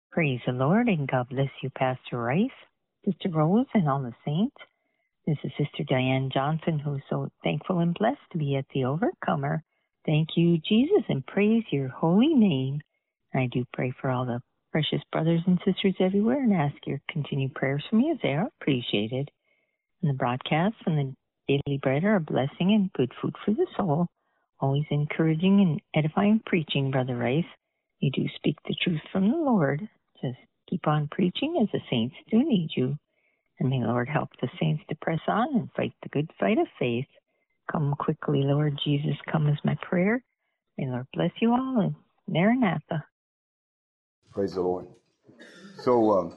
Praise the Lord, and God bless you, Pastor Rice, Sister Rose, and all the saints. This is Sister Diane Johnson, who's so thankful and blessed to be at the Overcomer. Thank you, Jesus, and praise your holy name. And I do pray for all the precious brothers and sisters everywhere and ask your continued prayers for me as they are appreciated. And the broadcasts and the daily bread are a blessing and good food for the soul. Always encouraging and edifying preaching, Brother Rice. You do speak the truth from the Lord. Just keep on preaching as the saints do need you. And may the Lord help the saints to press on and fight the good fight of faith. Come quickly, Lord Jesus, come is my prayer. May the Lord bless you all, and Maranatha. Praise the Lord. So,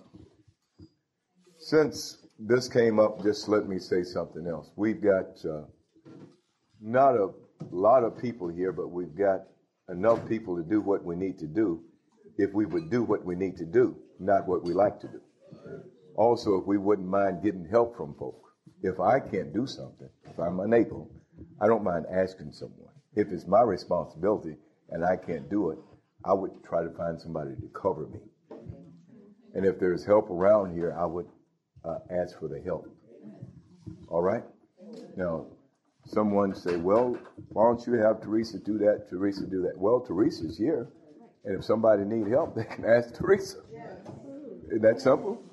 since this came up, just let me say something else. We've got not a lot of people here, but we've got enough people to do what we need to do if we would do what we need to do, not what we like to do. Also, if we wouldn't mind getting help from folk. If I can't do something, if I'm unable, I don't mind asking someone. If it's my responsibility and I can't do it, I would try to find somebody to cover me. And if there's help around here, I would ask for the help. All right? Now, someone say, well, why don't you have Teresa do that, Teresa do that? Well, Teresa's here, and if somebody need help, they can ask Teresa. Isn't that simple?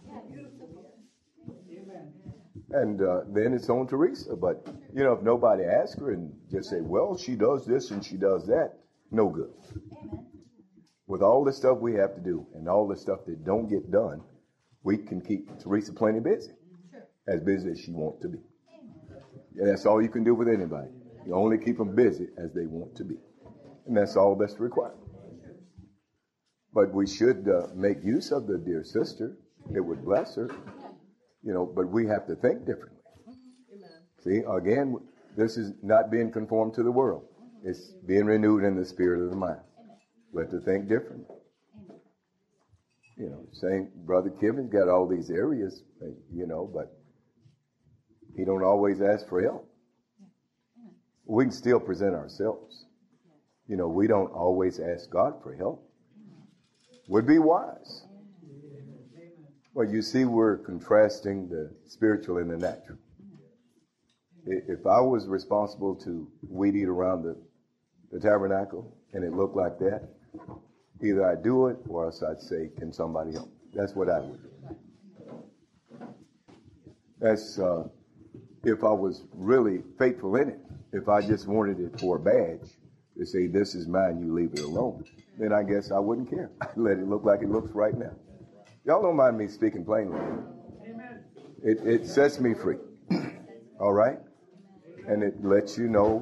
And then it's on Teresa. But, you know, if nobody asks her and just say, well, she does this and she does that, no good. With all the stuff we have to do and all the stuff that don't get done, we can keep Teresa plenty busy as she wants to be. And that's all you can do with anybody. You only keep them busy as they want to be. And that's all that's required. But we should make use of the dear sister. It would bless her. You know, but we have to think differently. See, again, this is not being conformed to the world. It's being renewed in the spirit of the mind. We have to think differently. You know, saying Brother Kevin's got all these areas, you know, but he don't always ask for help. We can still present ourselves. You know, we don't always ask God for help. Would be wise. Well, you see, we're contrasting the spiritual and the natural. If I was responsible to weed eat around the tabernacle and it looked like that, either I'd do it or else I'd say, can somebody help? That's what I would do. That's if I was really faithful in it. If I just wanted it for a badge to say, this is mine, you leave it alone, then I guess I wouldn't care. I'd let it look like it looks right now. Y'all don't mind me speaking plainly. Amen. It sets me free. All right? And it lets you know,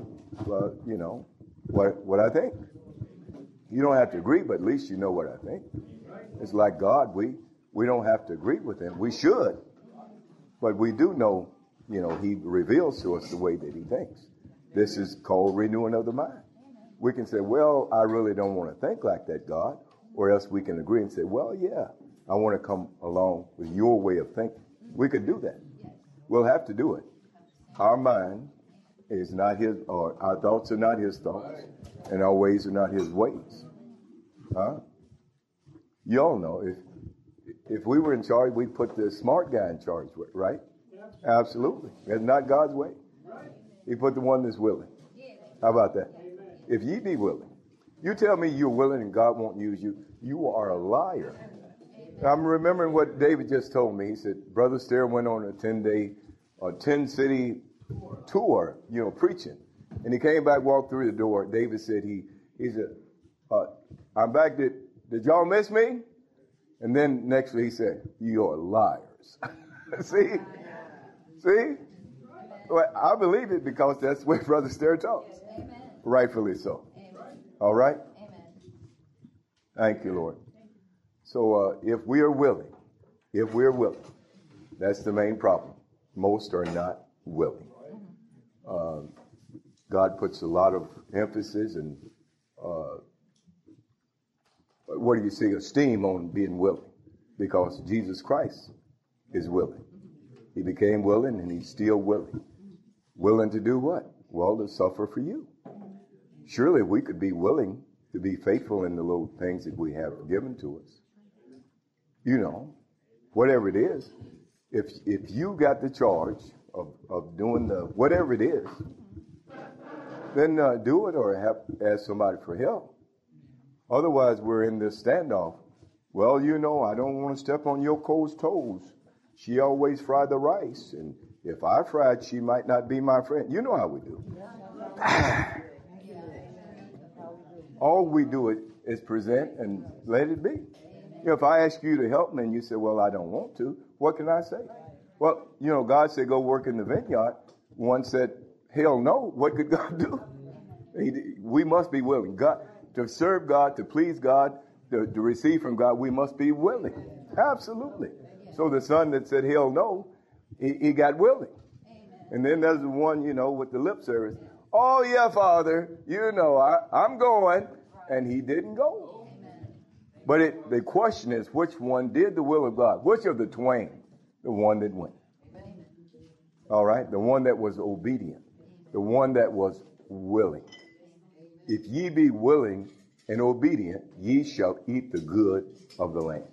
what I think. You don't have to agree, but at least you know what I think. It's like God. We don't have to agree with him. We should. But we do know, you know, he reveals to us the way that he thinks. This is called renewing of the mind. We can say, well, I really don't want to think like that, God. Or else we can agree and say, well, yeah, I want to come along with your way of thinking. We could do that. We'll have to do it. Our mind is not his, or our thoughts are not his thoughts, and our ways are not his ways. Huh? You all know, if we were in charge, we'd put the smart guy in charge, right? Absolutely. That's not God's way. He put the one that's willing. How about that? If ye be willing. You tell me you're willing and God won't use you, you are a liar. I'm remembering what David just told me. He said, Brother Stair went on a 10-city tour, you know, preaching. And he came back, walked through the door. David said, he said, I'm back. Did y'all miss me? And then next week he said, you're liars. See? Well, I believe it because that's the way Brother Stair talks. Amen. Rightfully so. Amen. All right? Amen. Thank you, Lord. So if we are willing, that's the main problem. Most are not willing. God puts a lot of emphasis and what do you say, esteem on being willing, because Jesus Christ is willing. He became willing and he's still willing. Willing to do what? Well, to suffer for you. Surely we could be willing to be faithful in the little things that we have given to us. you know, whatever it is, if you got the charge of doing the whatever it is, then do it or ask somebody for help. Otherwise, we're in this standoff. Well, you know, I don't want to step on Yoko's toes. She always fried the rice, and if I fried, she might not be my friend. You know how we do. All we do is present and let it be. You know, if I ask you to help me and you say, well, I don't want to, what can I say? Well, you know, God said, go work in the vineyard. One said, hell no. What could God do? We must be willing. God, to serve God, to please God, to receive from God, we must be willing. Absolutely. So the son that said hell no, he got willing. And then there's the one, you know, with the lip service. Oh, yeah, Father, you know, I'm going. And he didn't go. But the question is, which one did the will of God? Which of the twain? The one that went. All right? The one that was obedient. The one that was willing. If ye be willing and obedient, ye shall eat the good of the land.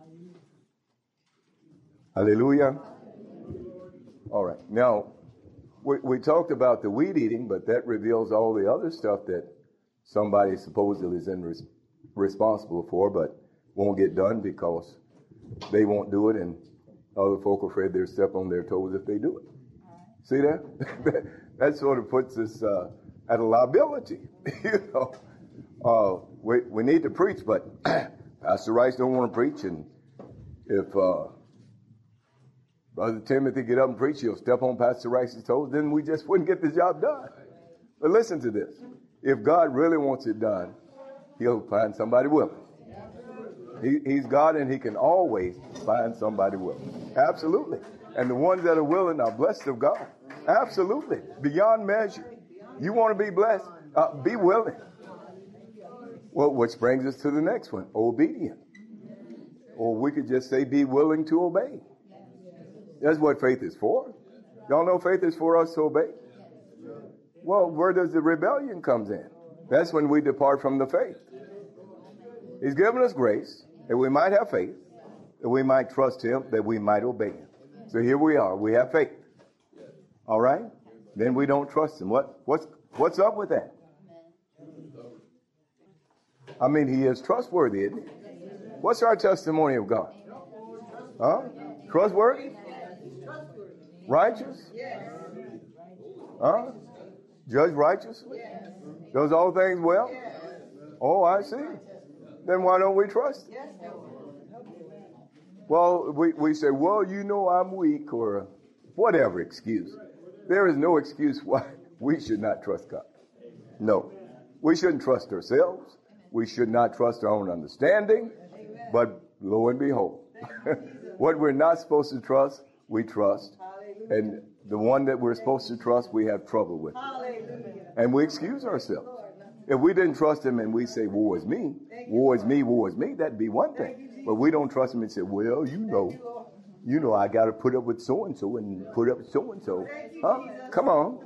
Hallelujah. All right. Now, we talked about the weed eating, but that reveals all the other stuff that somebody supposedly is responsible for, but won't get done because they won't do it, and other folk are afraid they'll step on their toes if they do it. See that? That sort of puts us at a liability. You know, we need to preach, but Pastor Rice don't want to preach, and if Brother Timothy get up and preach, he'll step on Pastor Rice's toes, then we just wouldn't get the job done. But listen to this. If God really wants it done, he'll find somebody willing. He's God, and he can always find somebody willing. Absolutely. And the ones that are willing are blessed of God. Absolutely. Beyond measure. You want to be blessed? Be willing. Well, which brings us to the next one. Obedient. Or we could just say be willing to obey. That's what faith is for. Y'all know faith is for us to obey? Well, where does the rebellion comes in? That's when we depart from the faith. He's given us grace that we might have faith, that we might trust him, that we might obey him. So here we are. We have faith. All right? Then we don't trust him. What's up with that? I mean, he is trustworthy, isn't he? What's our testimony of God? Huh? Trustworthy? Righteous? Huh? Judge righteously? Does all things well? Oh, I see. Then why don't we trust him? Well, we say, well, you know I'm weak, or whatever excuse. There is no excuse why we should not trust God. No. We shouldn't trust ourselves. We should not trust our own understanding. But lo and behold, what we're not supposed to trust, we trust. And the one that we're supposed to trust, we have trouble with. And we excuse ourselves. If we didn't trust him and we say, woe is me, woe is me, woe is me, that'd be one thing. But we don't trust him and say, well, you know, I got to put up with so-and-so and put up with so-and-so. Huh? Come on.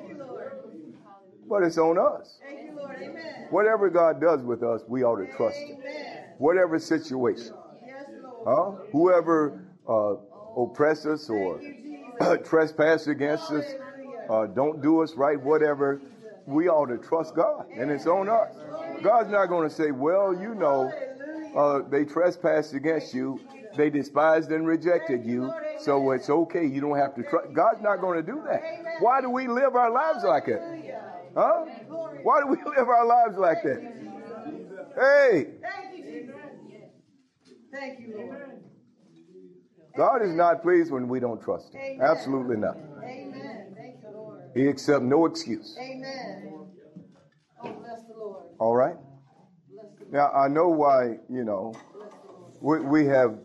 But it's on us. Whatever God does with us, we ought to trust him. Whatever situation. Huh? Whoever oppress us or trespass against us, don't do us right, whatever, we ought to trust God. And it's on us. God's not going to say, well, you know, they trespassed against you. They despised and rejected you. So it's okay. You don't have to trust. God's not going to do that. Why do we live our lives like that? Huh? Why do we live our lives like that? Hey. Thank you, Lord. God is not pleased when we don't trust him. Amen. Absolutely not. Amen. Thank you, Lord. He accepts no excuse. Amen. Oh, bless the Lord. All right. Now, I know why, you know, we have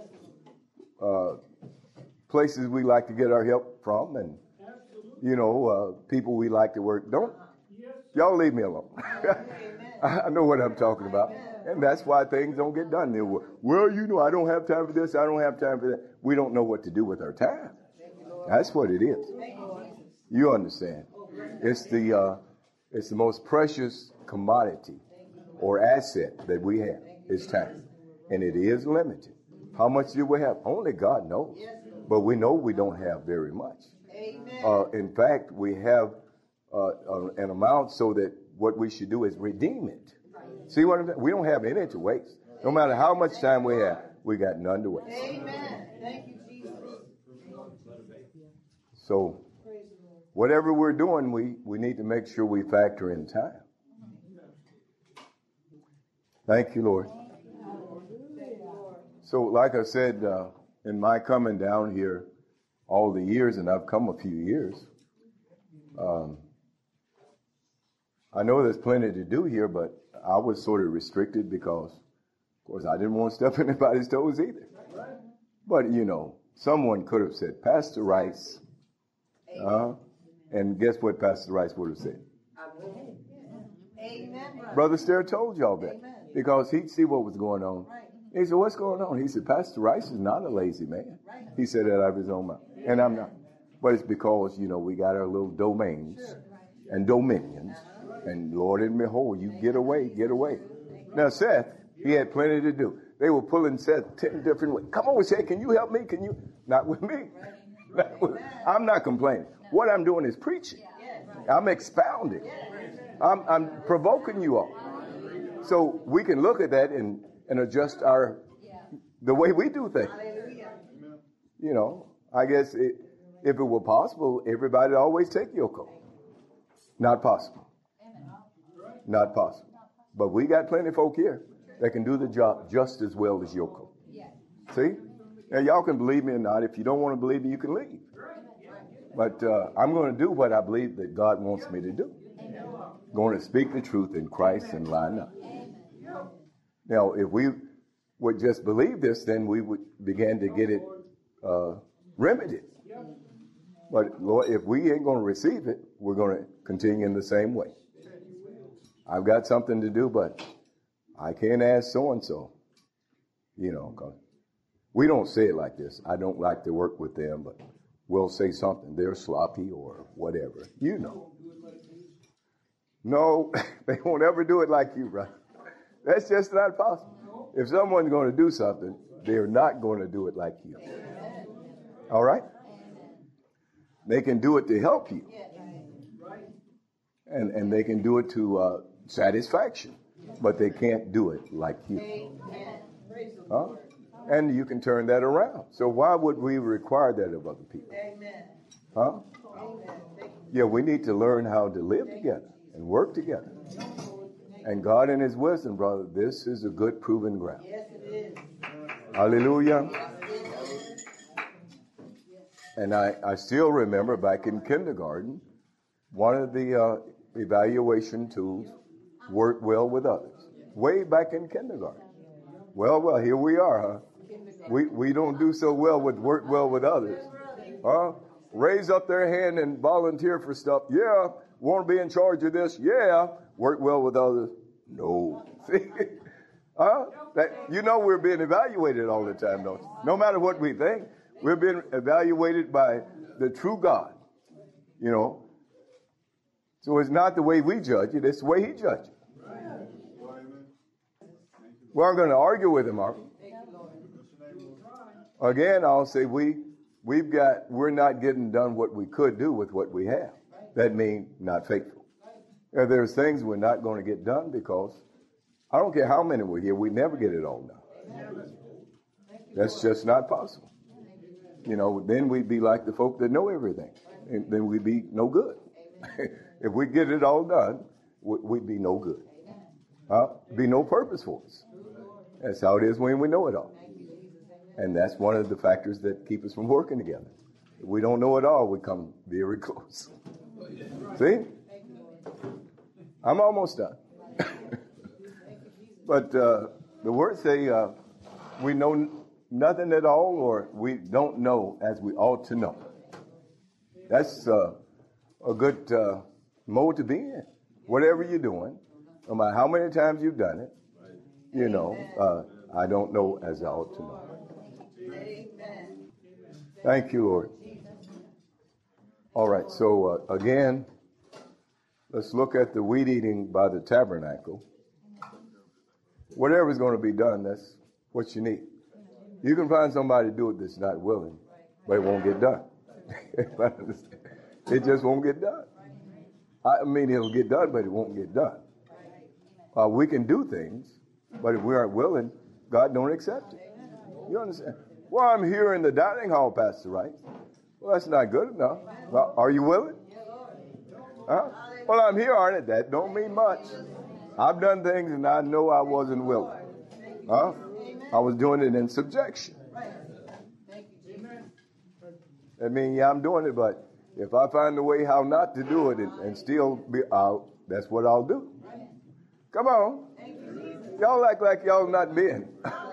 places we like to get our help from, and, you know, people we like to work. Y'all leave me alone. I know what I'm talking about. And that's why things don't get done. Well, you know, I don't have time for this. I don't have time for that. We don't know what to do with our time. That's what it is. You understand? It's the most precious commodity or asset that we have is time. And it is limited. How much do we have? Only God knows. But we know we don't have very much. In fact, we have an amount so that what we should do is redeem it. See what I'm saying? We don't have any to waste. No matter how much time we have, we got none to waste. Amen. Thank you, Jesus. So whatever we're doing, we need to make sure we factor in time. Thank you, Lord. So like I said, in my coming down here all the years, and I've come a few years, I know there's plenty to do here, but I was sort of restricted because, of course, I didn't want to step on anybody's toes either. But, you know, someone could have said, Pastor Rice, and guess what Pastor Rice would have said? Amen. Brother Stair told y'all that because he'd see what was going on. He said, what's going on? He said, Pastor Rice is not a lazy man. He said that out of his own mouth. And I'm not. But it's because, you know, we got our little domains and dominions. And Lord and behold, you get away, get away. Now, Seth, he had plenty to do. They were pulling Seth 10 different ways. Come on, Seth, can you help me? Can you? Not with me. I'm not complaining. What I'm doing is preaching. I'm expounding. I'm provoking you all. So we can look at that and adjust the way we do things. You know, I guess if it were possible, everybody would always take Yoko. Not possible. Not possible. But we got plenty of folk here that can do the job just as well as Yoko. See? Now, y'all can believe me or not. If you don't want to believe me, you can leave. But I'm going to do what I believe that God wants me to do. Going to speak the truth in Christ and lie not. Now, if we would just believe this, then we would begin to get it remedied. But Lord, if we ain't going to receive it, we're going to continue in the same way. I've got something to do, but I can't ask so-and-so. You know, 'cause we don't say it like this. I don't like to work with them, but we'll say something. They're sloppy or whatever. You know. No, they won't ever do it like you, brother. That's just not possible. If someone's going to do something, they're not going to do it like you. All right? They can do it to help you. And they can do it to satisfaction. But they can't do it like you. Huh? And you can turn that around. So why would we require that of other people? Huh? Yeah, we need to learn how to live together and work together. And God in his wisdom, brother, this is a good proven ground. Yes, it is. Hallelujah. And I still remember back in kindergarten, one of the evaluation tools worked well with others. Way back in kindergarten. Well, here we are, huh? We don't do so well with work well with others. Huh? Raise up their hand and volunteer for stuff. Yeah. Want to be in charge of this? Yeah. Work well with others? No. See? Huh? You know we're being evaluated all the time, don't you? No matter what we think, we're being evaluated by the true God. You know. So it's not the way we judge it, it's the way he judges it. We aren't going to argue with him, are we? Again, I'll say we're not getting done what we could do with what we have. That means not faithful. There's things we're not going to get done because I don't care how many we're here, we never get it all done. That's just not possible. You know, then we'd be like the folk that know everything. And then we'd be no good. If we get it all done, we'd be no good. Be no purpose for us. That's how it is when we know it all. And that's one of the factors that keep us from working together. If we don't know it all, we come very close. See? I'm almost done. But the words say we know nothing at all, or we don't know as we ought to know. That's a good mode to be in. Whatever you're doing, no matter how many times you've done it, you know, I don't know as I ought to know. Thank you, Lord. All right, so again, let's look at the wheat eating by the tabernacle. Whatever's going to be done, that's what you need. You can find somebody to do it that's not willing, but it won't get done. It just won't get done. I mean, it'll get done, but it won't get done. We can do things, but if we aren't willing, God don't accept it. You understand? Well, I'm here in the dining hall, Pastor Rice. Well, that's not good enough. Well, are you willing? Huh? Well, I'm here, aren't it? That don't mean much. I've done things and I know I wasn't willing. Huh? I was doing it in subjection. I mean, yeah, I'm doing it, but if I find a way how not to do it and still be out, that's what I'll do. Come on. Y'all act like y'all not men.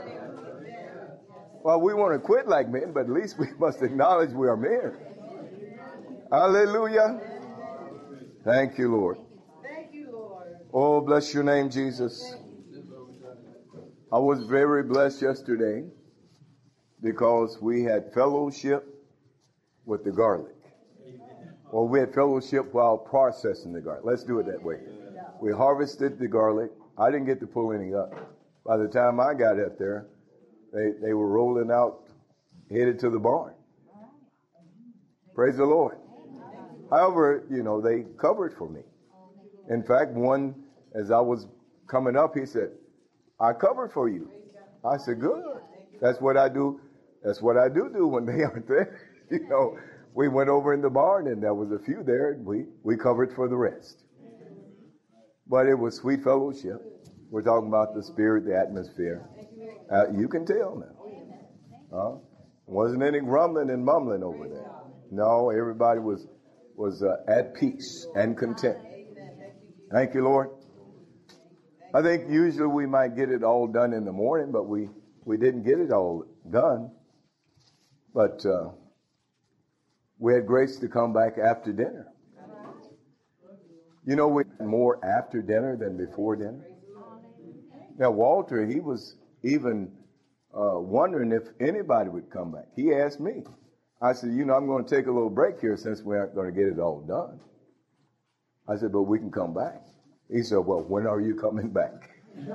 Well, we want to quit like men, but at least we must acknowledge we are men. Hallelujah. Thank you, Lord. Thank you, Lord. Oh, bless your name, Jesus. I was very blessed yesterday because we had fellowship with the garlic. Well, we had fellowship while processing the garlic. Let's do it that way. We harvested the garlic. I didn't get to pull any up. By the time I got up there, they were rolling out, headed to the barn. Praise the Lord. However, they covered for me. In fact, one, as I was coming up, he said, I covered for you. I said, good. That's what I do. That's what I do when they aren't there. We went over in the barn and there was a few there and we covered for the rest. But it was sweet fellowship. We're talking about the spirit, the atmosphere. You can tell now. Wasn't any grumbling and mumbling over there. No, everybody was at peace and content. Thank you, Lord. I think usually we might get it all done in the morning, but we didn't get it all done. But we had grace to come back after dinner. We had more after dinner than before dinner. Now, Walter, he was even wondering if anybody would come back. He asked me. I said, I'm going to take a little break here since we aren't going to get it all done. I said, but we can come back. He said, well, when are you coming back?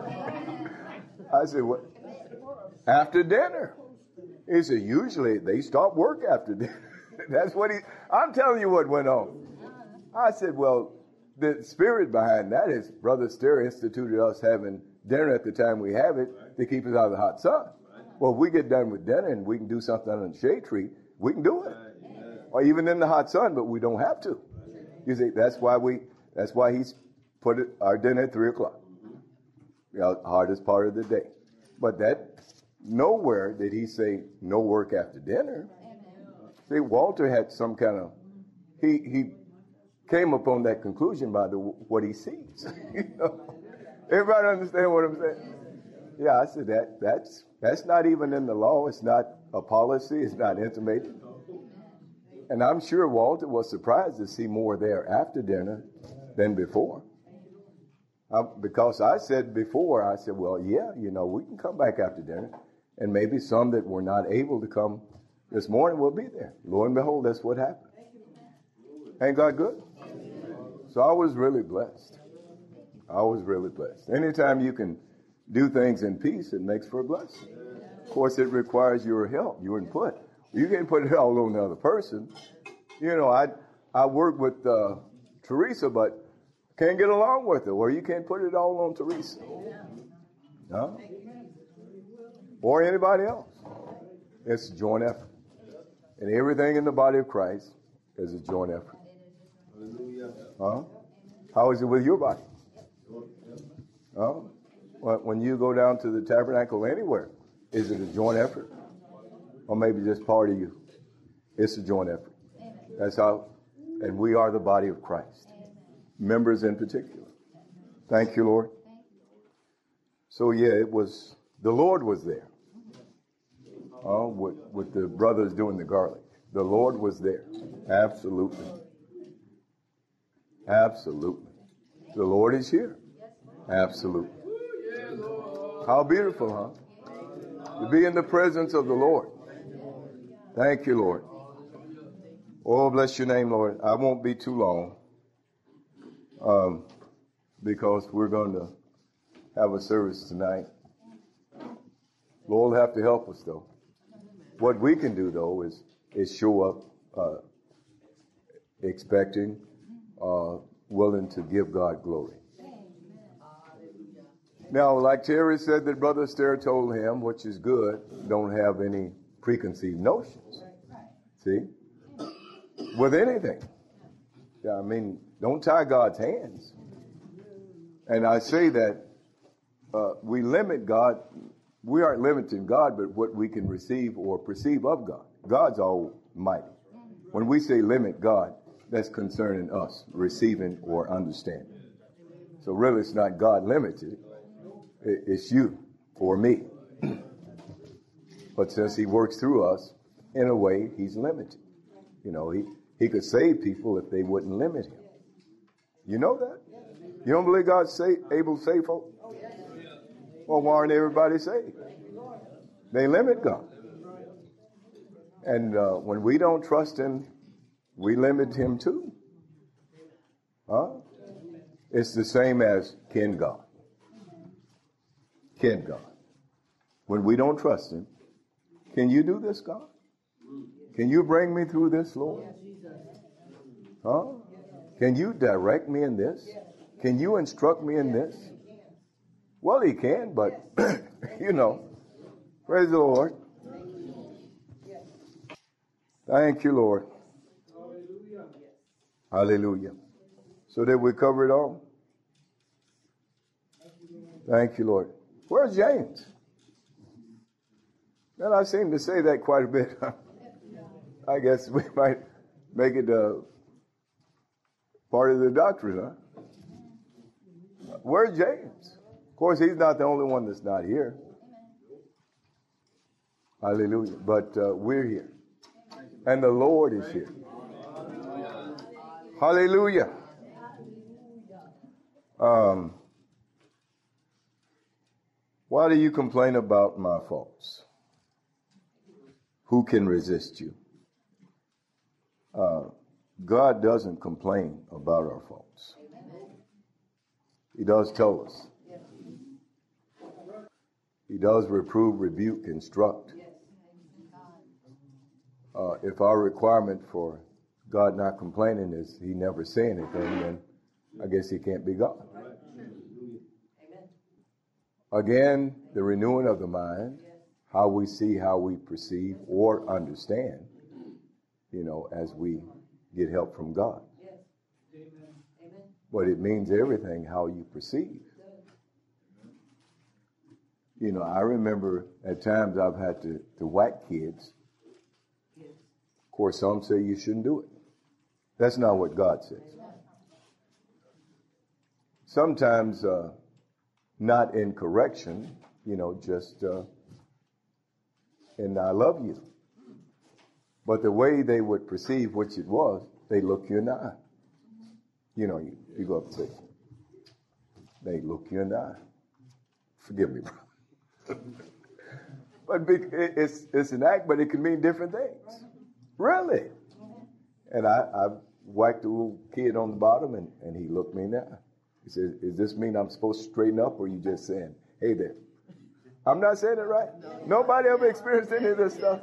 I said, what? After dinner. He said, usually they stop work after dinner. That's what I'm telling you what went on. I said, well, the spirit behind that is Brother Stair instituted us having dinner at the time we have it to keep us out of the hot sun. Well, if we get done with dinner and we can do something under the shade tree, we can do it. Or even in the hot sun, but we don't have to. You see, that's why he's put our dinner at 3:00. The hardest part of the day. But nowhere did he say no work after dinner. See, Walter had some kind of, he came upon that conclusion by what he sees. Everybody understand what I'm saying? Yeah, I said that's not even in the law. It's not a policy. It's not intimated. And I'm sure Walter was surprised to see more there after dinner than before. Because I said before, well, yeah, we can come back after dinner. And maybe some that were not able to come this morning will be there. Lo and behold, that's what happened. Ain't God good? So I was really blessed. Anytime you can do things in peace, it makes for a blessing. Of course, it requires your help, your input. You can't put it all on the other person. I work with Teresa, but can't get along with her. Well, you can't put it all on Teresa. No? Or anybody else. It's a joint effort. And everything in the body of Christ is a joint effort. How is it with your body? When you go down to the tabernacle anywhere, is it a joint effort? Or maybe just part of you? It's a joint effort. That's how, and we are the body of Christ. Members in particular. Thank you, Lord. So yeah, the Lord was there. With the brothers doing the garlic. The Lord was there. Absolutely. Absolutely. The Lord is here. Absolutely. How beautiful, huh? To be in the presence of the Lord. Thank you, Lord. Oh, bless your name, Lord. I won't be too long because we're going to have a service tonight. Lord will have to help us, though. What we can do, though, is show up expecting, willing to give God glory. Now, like Terry said that Brother Stair told him, which is good, don't have any preconceived notions. See? With anything. I mean, don't tie God's hands. And I say that we limit God. We aren't limiting God, but what we can receive or perceive of God. God's almighty. When we say limit God, that's concerning us, receiving or understanding. So really, it's not God limited. It's you or me. But since he works through us, in a way, he's limited. You know, he could save people if they wouldn't limit him. You know that? You don't believe God's able to save folk? Well, why aren't everybody saved? They limit God. And when we don't trust him, we limit him too. Huh? It's the same as can God. Can God. When we don't trust him, can you do this, God? Can you bring me through this, Lord? Huh? Can you direct me in this? Can you instruct me in this? Well, he can, but, you know, praise the Lord. Thank you, Lord. Hallelujah. So did we cover it all? Thank you, Lord. Where's James? Well, I seem to say that quite a bit. I guess we might make it part of the doctrine, huh? Where's James? Of course, he's not the only one that's not here. Hallelujah. But we're here. And the Lord is here. Hallelujah. Why do you complain about my faults? Who can resist you? God doesn't complain about our faults. He does tell us. He does reprove, rebuke, instruct. If our requirement for God not complaining is he never say anything, then I guess he can't be God. Again, the renewing of the mind, how we see, how we perceive or understand, you know, as we get help from God. But it means everything how you perceive. You know, I remember at times I've had to whack kids. Of course, some say you shouldn't do it. That's not what God says. Sometimes not in correction, you know, just and I love you. But the way they would perceive which it was, they look you in the eye. You know, you go up and say, they look you in the eye. Forgive me, brother. But it's an act, but it can mean different things. Really. And I whacked a little kid on the bottom, and he looked me in the eye. He said, does this mean I'm supposed to straighten up, or are you just saying, hey there? I'm not saying it right. Nobody ever experienced any of this stuff.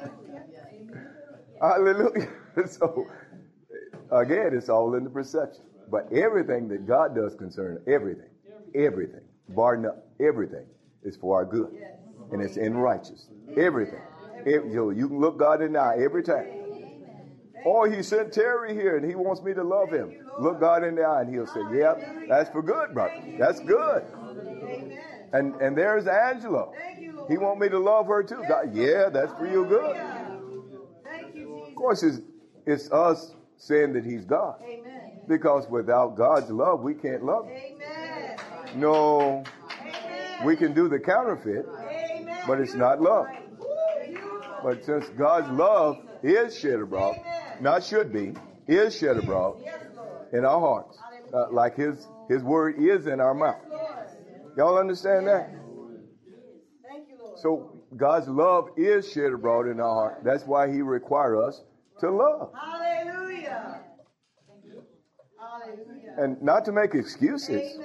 Hallelujah. So, again, it's all in the perception. But everything that God does concern, everything, bar none, everything is for our good. And it's in righteousness. Everything. You can look God in the eye every time. Or he sent Terry here and he wants me to love him. Look God in the eye and he'll say, yeah, that's for good, brother. That's good. And there's Angela. He wants me to love her too. God, yeah, that's for your good. Of course, it's us saying that he's God. Because without God's love, we can't love him. No, we can do the counterfeit, but it's not love. But since God's love is shed abroad, not should be, is shed abroad in our hearts, like his word is in our mouth. Y'all understand that? So God's love is shed abroad in our heart. That's why he requires us to love. Hallelujah. And not to make excuses.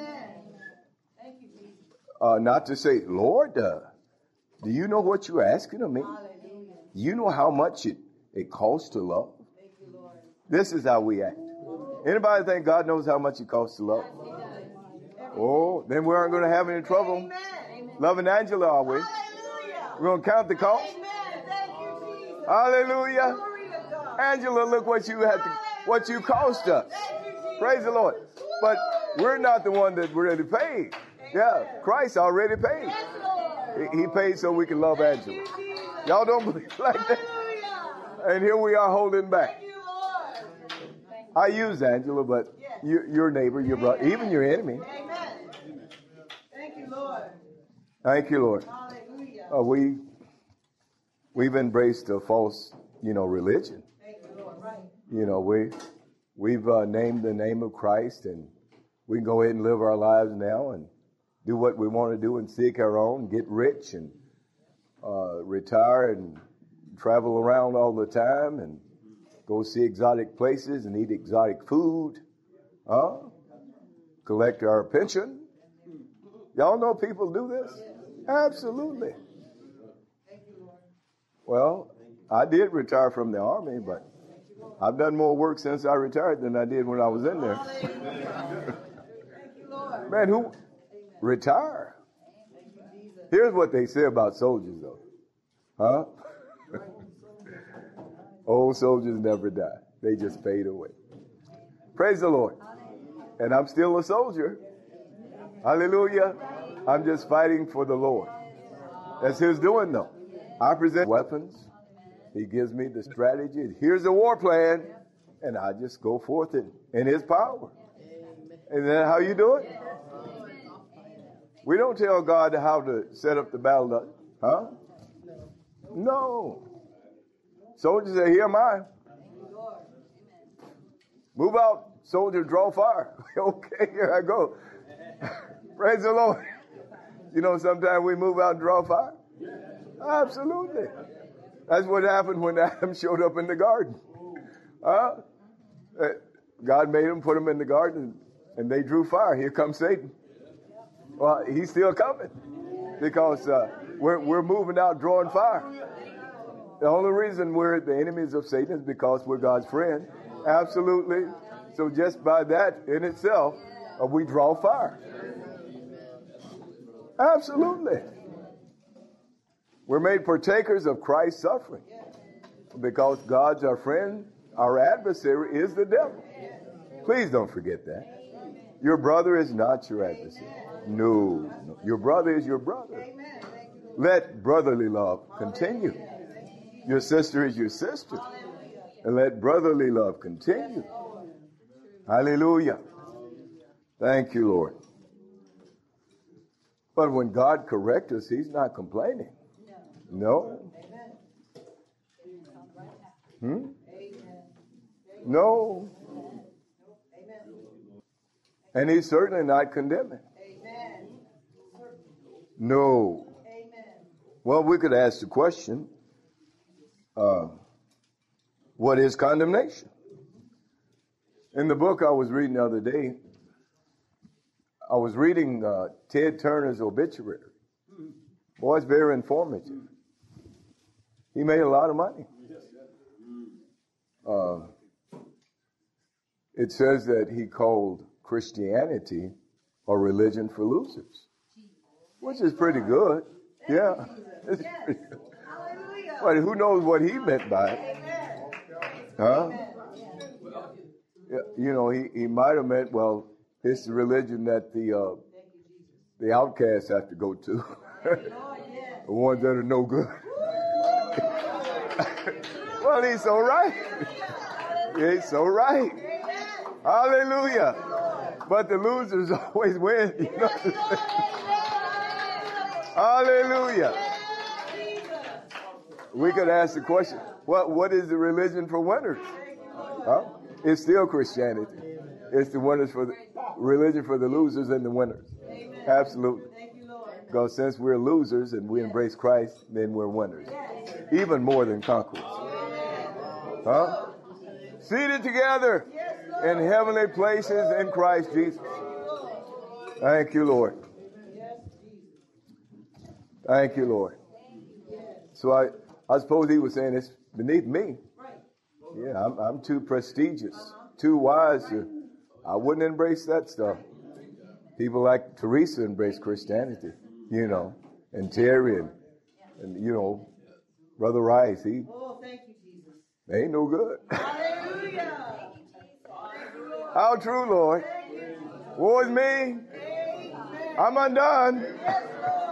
Not to say, Lord, do you know what you're asking of me? You know how much it costs to love? This is how we act. Anybody think God knows how much it costs to love? Oh, then we aren't going to have any trouble loving Angela, are we? We're going to count the cost. Hallelujah. Angela, look what you cost us. Praise the Lord. But we're not the one that really paid. Yeah, Christ already paid. He paid so we can love Angela. Y'all don't believe like that? And here we are holding back. I use Angela, but your neighbor, your brother, even your enemy. Thank you, Lord. Thank you, Lord. Hallelujah. We've embraced a false, religion. Thank you, Lord. Right. We've named the name of Christ, and we can go ahead and live our lives now and do what we want to do and seek our own, get rich and retire and travel around all the time and go see exotic places and eat exotic food, collect our pension. Y'all know people do this? Absolutely. Well, I did retire from the Army, but I've done more work since I retired than I did when I was in there. Man, who retire? Here's what they say about soldiers, though. Huh? Old soldiers never die. They just fade away. Praise the Lord. And I'm still a soldier. Hallelujah. I'm just fighting for the Lord. That's His doing, though. I present weapons. He gives me the strategy. Here's the war plan. And I just go forth in His power. Isn't that how you do it? We don't tell God how to set up the battle. Huh? No. Soldiers say, here am I. Move out, soldier, draw fire. Okay, here I go. Praise the Lord. Sometimes we move out and draw fire. Absolutely. That's what happened when Adam showed up in the garden. God made him, put him in the garden, and they drew fire. Here comes Satan. Well, he's still coming because we're moving out drawing fire. The only reason we're the enemies of Satan is because we're God's friend. Absolutely. So just by that in itself, we draw fire. Absolutely. We're made partakers of Christ's suffering because God's our friend. Our adversary is the devil. Please don't forget that. Your brother is not your adversary. No. Your brother is your brother. Let brotherly love continue. Your sister is your sister. And let brotherly love continue. Hallelujah. Thank you, Lord. But when God corrects us, He's not complaining. No. No. And He's certainly not condemning. No. Well, we could ask the question, what is condemnation? In the book I was reading the other day, I was reading Ted Turner's obituary. Boy, it's very informative. He made a lot of money. It says that he called Christianity a religion for losers, which is pretty good. Yeah. It's pretty good. But who knows what he meant by it? Huh? Yeah, he might have meant, well, it's the religion that the outcasts have to go to. The ones that are no good. Well, he's so right. He's so right. Hallelujah. But the losers always win. Hallelujah. We could ask the question, what is the religion for winners? Huh? It's still Christianity. It's the winners religion for the losers and the winners. Absolutely. Because since we're losers and we embrace Christ, then we're winners. Even more than conquerors. Huh? Seated together in heavenly places in Christ Jesus. Thank you, Lord. Thank you, Lord. So I suppose he was saying it's beneath me. Right. Yeah, I'm too prestigious, too wise. I wouldn't embrace that stuff. People like Teresa embrace Christianity, you know, and Terry and you know, Brother Rice. Oh, thank you, Jesus. Ain't no good. Hallelujah. How true, Lord. Woe is me. Amen. I'm undone. Yes,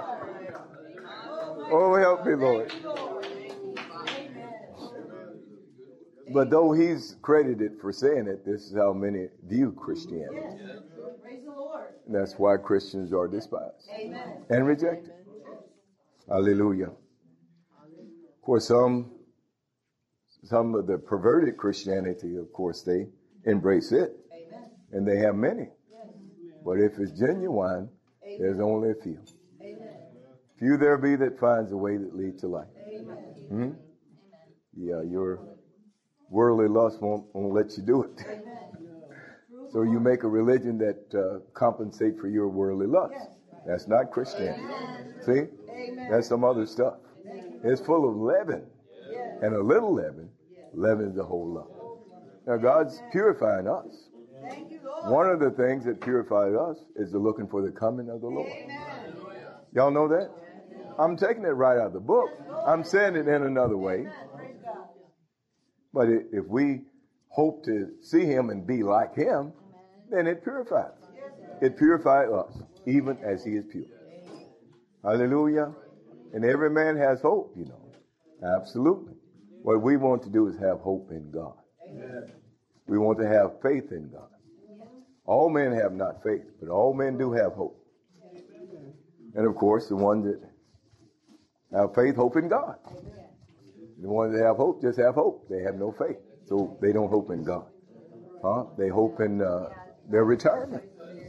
Lord. Oh, help me, Lord. Thank you, Lord. Amen. But though he's credited for saying it, this is how many view Christianity. Yes. Praise the Lord. And that's why Christians are despised Amen. and rejected. Hallelujah. Of course, some of the perverted Christianity, of course, they embrace it. Amen. And they have many. Yes. But if it's genuine, there's only a few. Amen. Few there be that finds a way that leads to life. Amen. Yeah, your worldly lust won't let you do it. Amen. So you make a religion that compensate for your worldly lust. That's not Christianity. See? Amen. That's some other stuff. It's full of leaven. Yes. And a little leaven leavens the whole lump. Now God's purifying us. Thank you, Lord. One of the things that purifies us is the looking for the coming of the Lord. Amen. Y'all know that? I'm taking it right out of the book. I'm saying it in another way. Praise God. But if we hope to see him and be like him, then it purifies. It purifies us, even as he is pure. Hallelujah. And every man has hope, you know. Absolutely. What we want to do is have hope in God. We want to have faith in God. All men have not faith, but all men do have hope. And of course, the ones that have faith, hope in God. The ones that have hope just have hope. They have no faith. So they don't hope in God. They hope in their retirement.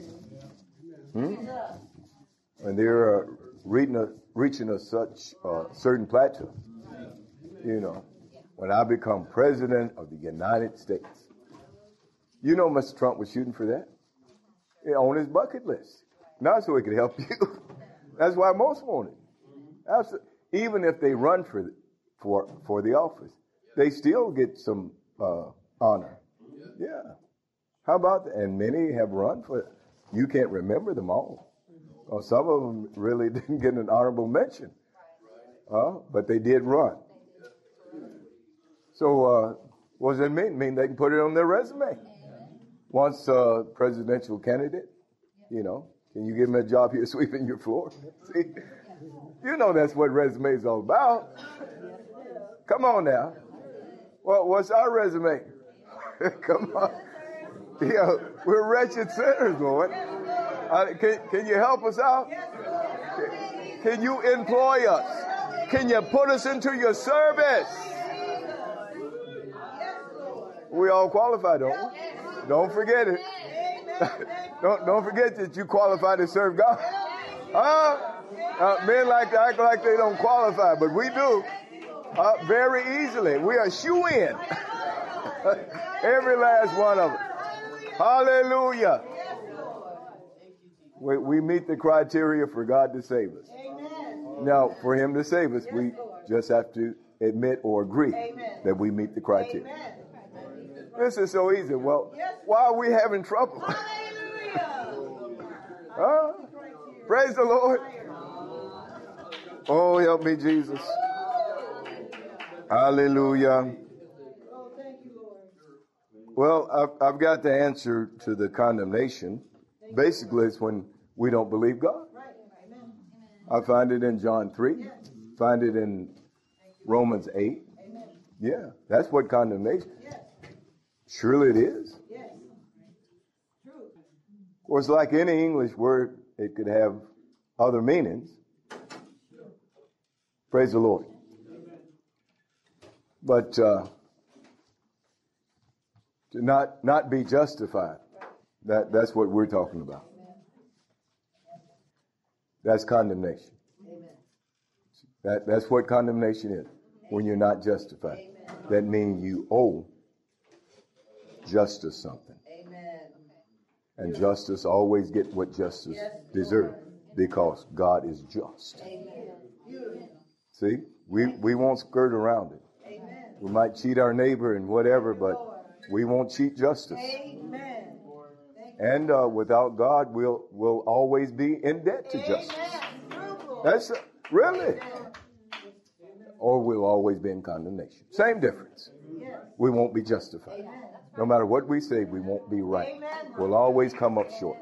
And they're reaching a such certain plateau. You know, when I become president of the United States. You know Mr. Trump was shooting for that. On his bucket list. Not so he could help you. That's why most want it. Absolutely. Even if they run for the office, they still get some honor. Yeah. How about that? And many have run for it. You can't remember them all. Well, some of them really didn't get an honorable mention. But they did run. So what does that mean? It means they can put it on their resume. Once presidential candidate, you know, can you give them a job here sweeping your floor? See? You know that's what resume is all about. Come on now. Well, what's our resume? Come on. Yeah, we're wretched sinners, Lord. Can you help us out? Can you employ us? Can you put us into your service? We all qualify, don't we? Don't forget it. Don't forget that you qualify to serve God. Men like to act like they don't qualify, but we do. Very easily. We are shoo-in. Every last one of us. Hallelujah. We meet the criteria for God to save us. Now, for him to save us, we just have to admit or agree that we meet the criteria. This is so easy. Well, why are we having trouble? Praise the Lord. Oh, help me, Jesus. Hallelujah. Well, I've got the answer to the condemnation. Basically, it's when we don't believe God. I find it in John 3. Find it in Romans 8. Yeah, that's what condemnation is. Surely it is. Of course, like any English word, it could have other meanings. Praise the Lord. But to not be justified, that's what we're talking about. That's condemnation. That's what condemnation is, when you're not justified. That means you owe justice something. And justice always get what justice deserves, because God is just. See? We won't skirt around it. Amen. We might cheat our neighbor and whatever, but we won't cheat justice. Amen. And without God, we'll always be in debt to justice. That's really. Or we'll always be in condemnation. Same difference. We won't be justified. No matter what we say, we won't be right. We'll always come up short.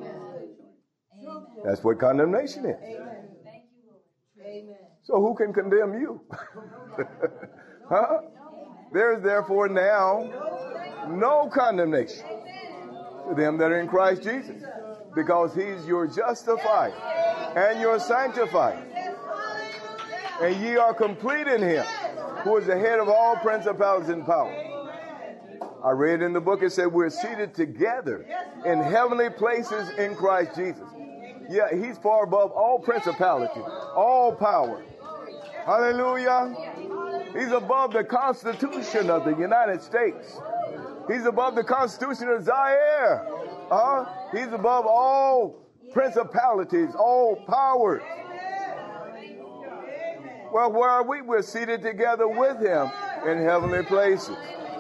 That's what condemnation is. So who can condemn you? Huh? There's therefore now no condemnation to them that are in Christ Jesus, because he's your justifier and your sanctifier. And ye are complete in him, who is the head of all principalities and power. I read in the book, it said we're seated together in heavenly places in Christ Jesus. Yeah, he's far above all principality, all power. Hallelujah. He's above the Constitution of the United States. He's above the Constitution of Zaire. He's above all principalities, all powers. Well, where are we? We're seated together with him in heavenly places.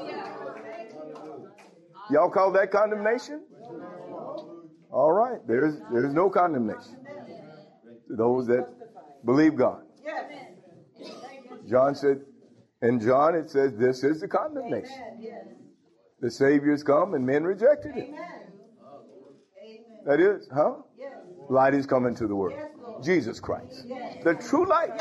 Y'all call that condemnation? All right. There's no condemnation to those that believe God. John said, in John it says, this is the condemnation. The Savior's come and men rejected it. That is, light is coming to the world. Jesus Christ. The true light.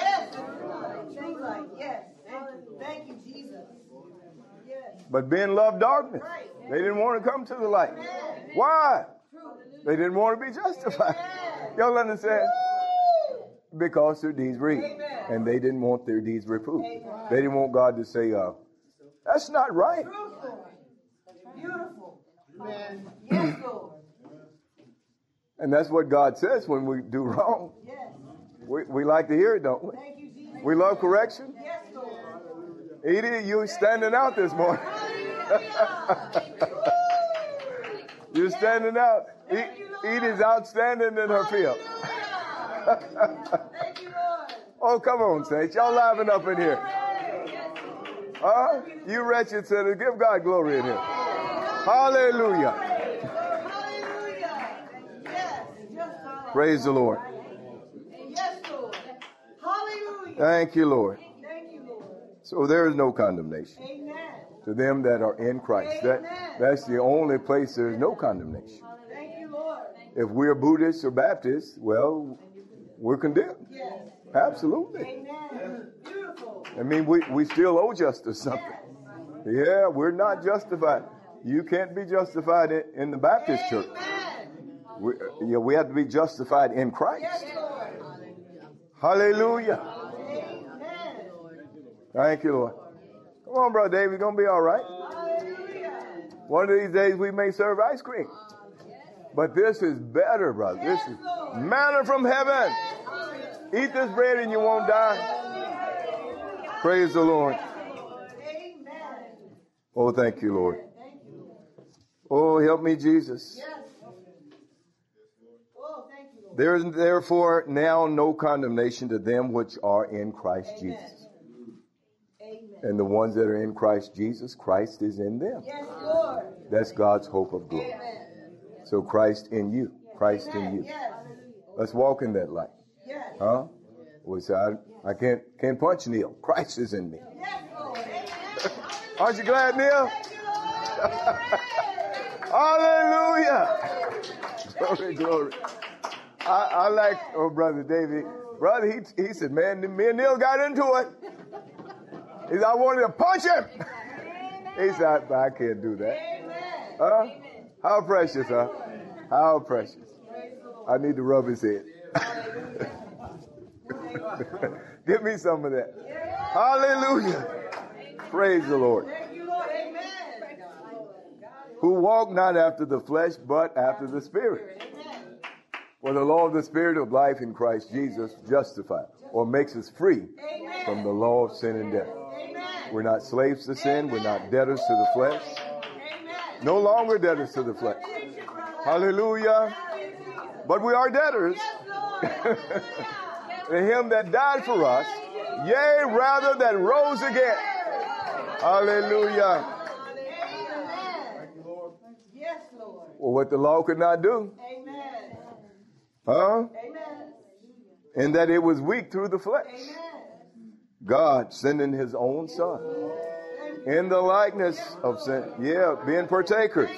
Thank you, Jesus. But men loved darkness. They didn't want to come to the light. Why? They didn't want to be justified. Y'all understand? Because their deeds were evil. And they didn't want their deeds reproved. They didn't want God to say, that's not right. Beautiful. Yes, Lord. And that's what God says when we do wrong. Yes. We like to hear it, don't we? Thank you, Jesus. We love correction. Yes, Lord. Edie, you standing out this morning. You're standing out. Edie's outstanding in her field. Thank you, Lord. Oh, come on, saints. Y'all liven up in here. You wretched sinners, give God glory in here. Hallelujah. Hallelujah. Yes. Praise the Lord. Yes, Lord. Hallelujah. Thank you, Lord. Thank you, Lord. So there is no condemnation Amen. to them that are in Christ. That's the only place there is no condemnation. Thank you, Lord. If we're Buddhists or Baptists, well, we're condemned. Yes. Absolutely. Amen. Beautiful. I mean, we still owe justice something. Yeah, we're not justified. You can't be justified in the Baptist church. We have to be justified in Christ. Yes, Lord. Hallelujah. Amen. Thank you, Lord. Come on, Brother Dave. It's going to be all right. Hallelujah. One of these days we may serve ice cream. But this is better, brother. This is manna from heaven. Eat this bread and you won't die. Praise the Lord. Amen. Oh, thank you, Lord. Oh, help me, Jesus. Yes. Oh, thank you, Lord. There is therefore now no condemnation to them which are in Christ Jesus. Amen. And the ones that are in Christ Jesus, Christ is in them. Yes, Lord. That's God's hope of glory. Amen. So Christ in you. Christ in you. Yes. Let's walk in that light. Yes. Huh? We say, I can't punch Neil. Christ is in me. Yes, Lord. Amen. Aren't you glad, Neil? Thank you, Lord. Hallelujah. Glory, glory. I like, Brother David. Brother, he said, man, me and Neil got into it. He said, I wanted to punch him. He said, I can't do that. Huh? How precious, huh? How precious. I need to rub his head. Give me some of that. Hallelujah. Praise the Lord. Thank you, Lord. Amen. Who walk not after the flesh, but after the Spirit. For the law of the Spirit of life in Christ Jesus justifies or makes us free from the law of sin and death. We're not slaves to sin. We're not debtors to the flesh. No longer debtors to the flesh. Hallelujah. But we are debtors to him that died for us Yea, rather than rose again. Hallelujah. Yes, Lord. Well, what the law could not do. Amen. Huh? Amen. In that it was weak through the flesh. Amen. God sending his own son in the likeness of sin. Yeah, being partakers.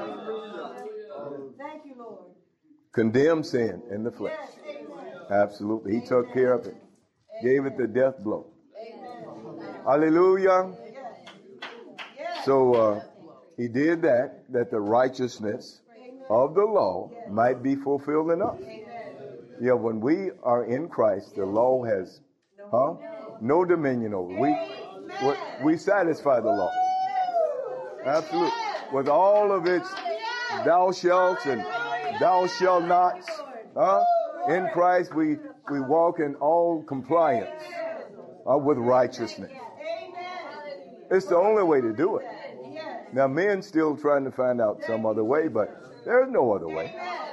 Thank you, Lord. Condemned sin in the flesh. Yes, amen. Absolutely. He took care of it. Gave it the death blow. Amen. Hallelujah. Yes. Yes. So he did that the righteousness of the law might be fulfilled in us. Yeah, when we are in Christ, the law has no dominion over. We satisfy the law. Absolutely. With all of its thou shalt and thou shalt not. In Christ we walk in all compliance with righteousness. It's the only way to do it. Now men still trying to find out some other way, but there's no other way.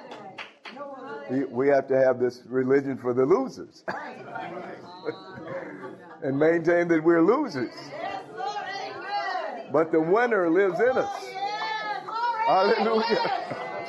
We have to have this religion for the losers. And maintain that we're losers. But the winner lives in us. Hallelujah.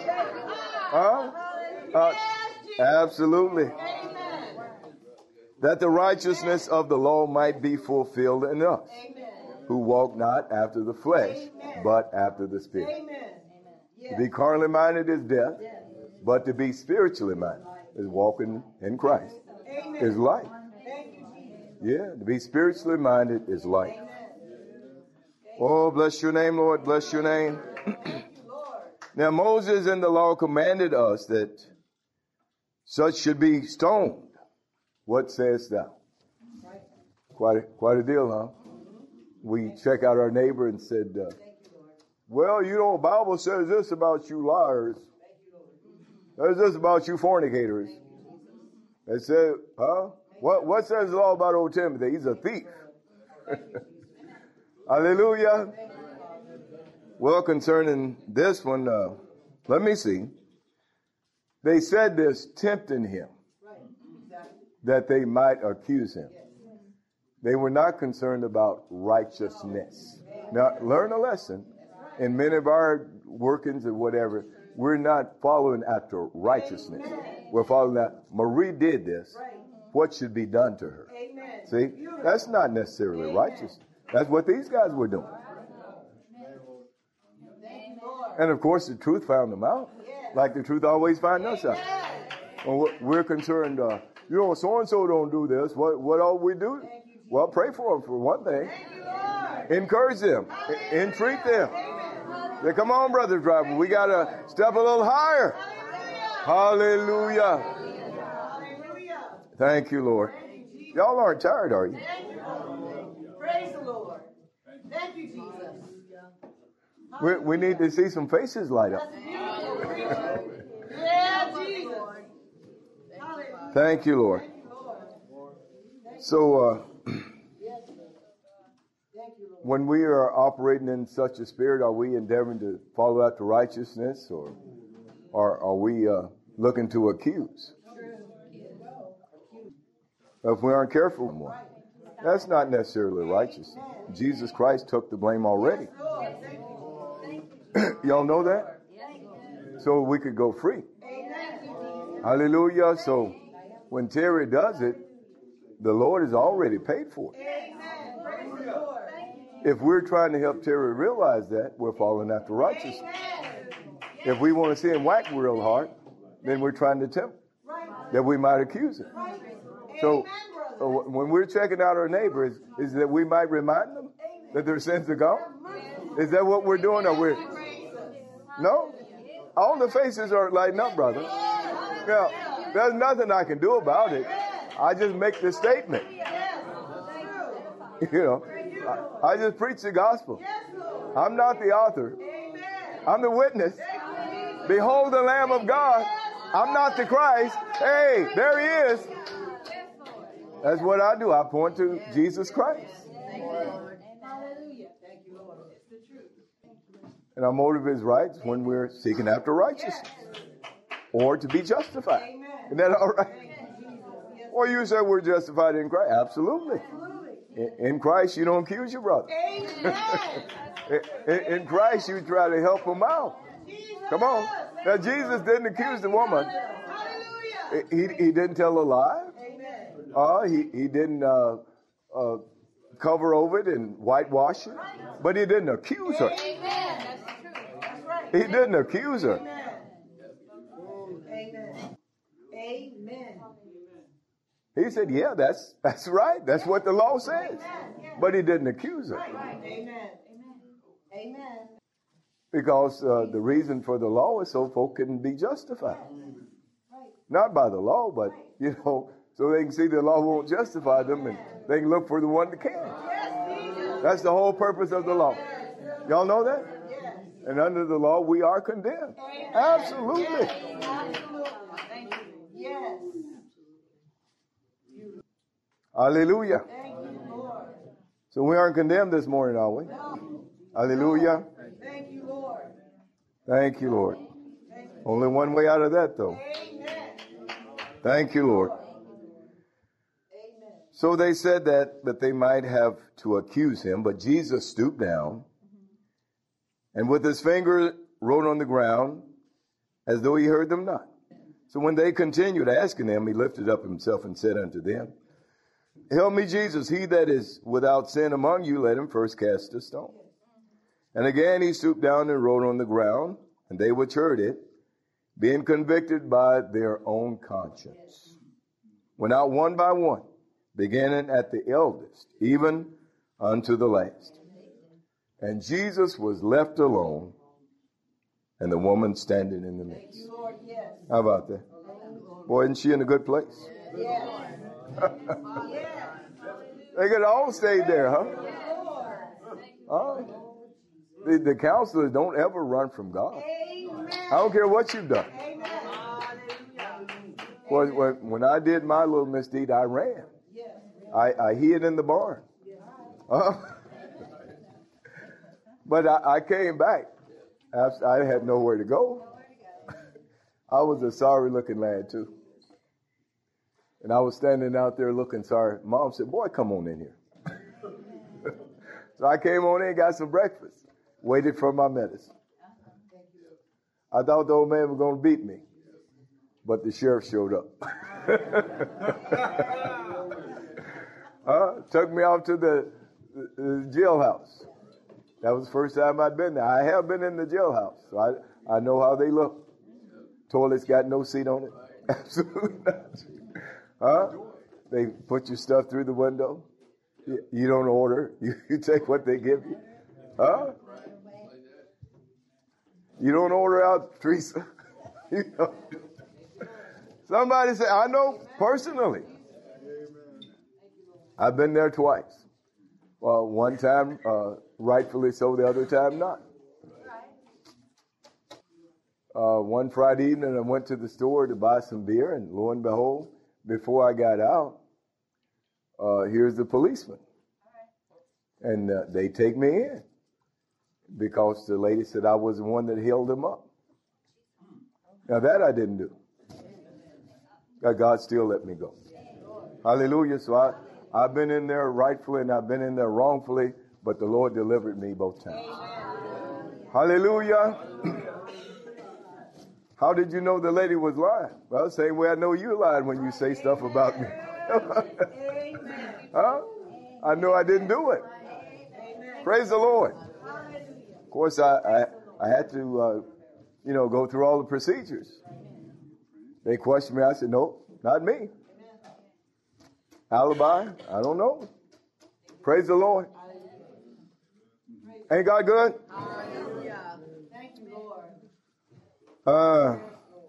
Absolutely. That the righteousness of the law might be fulfilled in us, who walk not after the flesh, but after the Spirit. To be carnally minded is death, but to be spiritually minded is walking in Christ, is life. Yeah, to be spiritually minded is life. Oh, bless your name, Lord, bless your name. Now Moses in the law commanded us that such should be stoned. What sayest thou? Quite a deal, huh? We check out our neighbor and said, well, you know, the Bible says this about you liars. There's this about you fornicators. It said, What says the law about old Timothy? He's a thief. Hallelujah. Well, concerning this one, let me see. They said this, tempting him, that they might accuse him. They were not concerned about righteousness. Now, learn a lesson. In many of our workings or whatever, we're not following after righteousness. We're following that Marie did this. What should be done to her? See, that's not necessarily righteous. That's what these guys were doing. And of course, the truth found them out, like the truth always finds us out. Well, we're concerned, so-and-so don't do this. What all we do? Well, pray for them for one thing. Encourage them. Entreat them. Say, come on, Brother Driver. We got to step a little higher. Hallelujah. Thank you, Lord. Y'all aren't tired, are you? Praise the Lord. Thank you, Jesus. We need to see some faces light up. Yeah, Jesus. Thank you, Lord. So, when we are operating in such a spirit, are we endeavoring to follow after righteousness, or are we looking to accuse? If we aren't careful, that's not necessarily righteous. Jesus Christ took the blame already. Y'all know that? So we could go free. Hallelujah. So when Terry does it, the Lord has already paid for it. If we're trying to help Terry realize that, we're following after righteousness. If we want to see him whack real hard, then we're trying to tempt that we might accuse him. So when we're checking out our neighbors, is that we might remind them that their sins are gone? Is that what we're doing? Or no? All the faces are lighting up, brother. Now, there's nothing I can do about it. I just make the statement. I just preach the gospel. I'm not the author. I'm the witness. Behold the Lamb of God. I'm not the Christ. Hey, there he is. That's what I do. I point to Jesus Christ. And our motive is right when we're seeking after righteousness or to be justified. Isn't that all right? Well, you say we're justified in Christ. Absolutely. In Christ, you don't accuse your brother. In Christ, you try to help him out. Come on. Now, Jesus didn't accuse the woman. He didn't tell a lie. He didn't cover over it and whitewash it. But he didn't accuse her. He didn't accuse her. Amen. He said, yeah, that's right. That's what the law says. But he didn't accuse her. Amen. Because the reason for the law is so folk can be justified. Not by the law, but, so they can see the law won't justify them and they can look for the one that can. That's the whole purpose of the law. Y'all know that? And under the law, we are condemned. Absolutely. Yes. Hallelujah. Thank you, Lord. So we aren't condemned this morning, are we? No. Hallelujah. Thank you, Lord. Thank you, Lord. Only one way out of that, though. Amen. Thank you, Lord. Amen. So they said that they might have to accuse him, but Jesus stooped down and with his finger wrote on the ground as though he heard them not. So when they continued asking him, he lifted up himself and said unto them, help me, Jesus, he that is without sin among you, let him first cast a stone. And again he stooped down and wrote on the ground, and they which heard it, being convicted by their own conscience, went out one by one, beginning at the eldest, even unto the last. And Jesus was left alone, and the woman standing in the midst. How about that? Boy, isn't she in a good place? They could all stay there, huh? The counselors don't ever run from God. I don't care what you've done. When I did my little misdeed, I ran. I hid in the barn. But I came back. I had nowhere to go. I was a sorry looking lad too. And I was standing out there looking sorry. Mom said, boy, come on in here. So I came on in, got some breakfast, waited for my medicine. I thought the old man was going to beat me, but the sheriff showed up. Took me off to the jailhouse. That was the first time I'd been there. I have been in the jailhouse, so I know how they look. Toilet's got no seat on it. Absolutely not. They put your stuff through the window. You don't order. You take what they give you. You don't order out, Teresa. Somebody said, I know personally. I've been there twice. Well, one time, rightfully so, the other time not. One Friday evening, I went to the store to buy some beer, and lo and behold, before I got out, here's the policeman. And they take me in because the lady said I was the one that held him up. Now that I didn't do. God still let me go. Hallelujah. So I've been in there rightfully and I've been in there wrongfully, but the Lord delivered me both times. Hallelujah. How did you know the lady was lying? Well, same way I know you lied when you say stuff about me. I know I didn't do it. Praise the Lord. Of course, I had to, go through all the procedures. They questioned me. I said, no, not me. Alibi? I don't know. Praise the Lord. Ain't God good? Hallelujah. Thank you, Lord.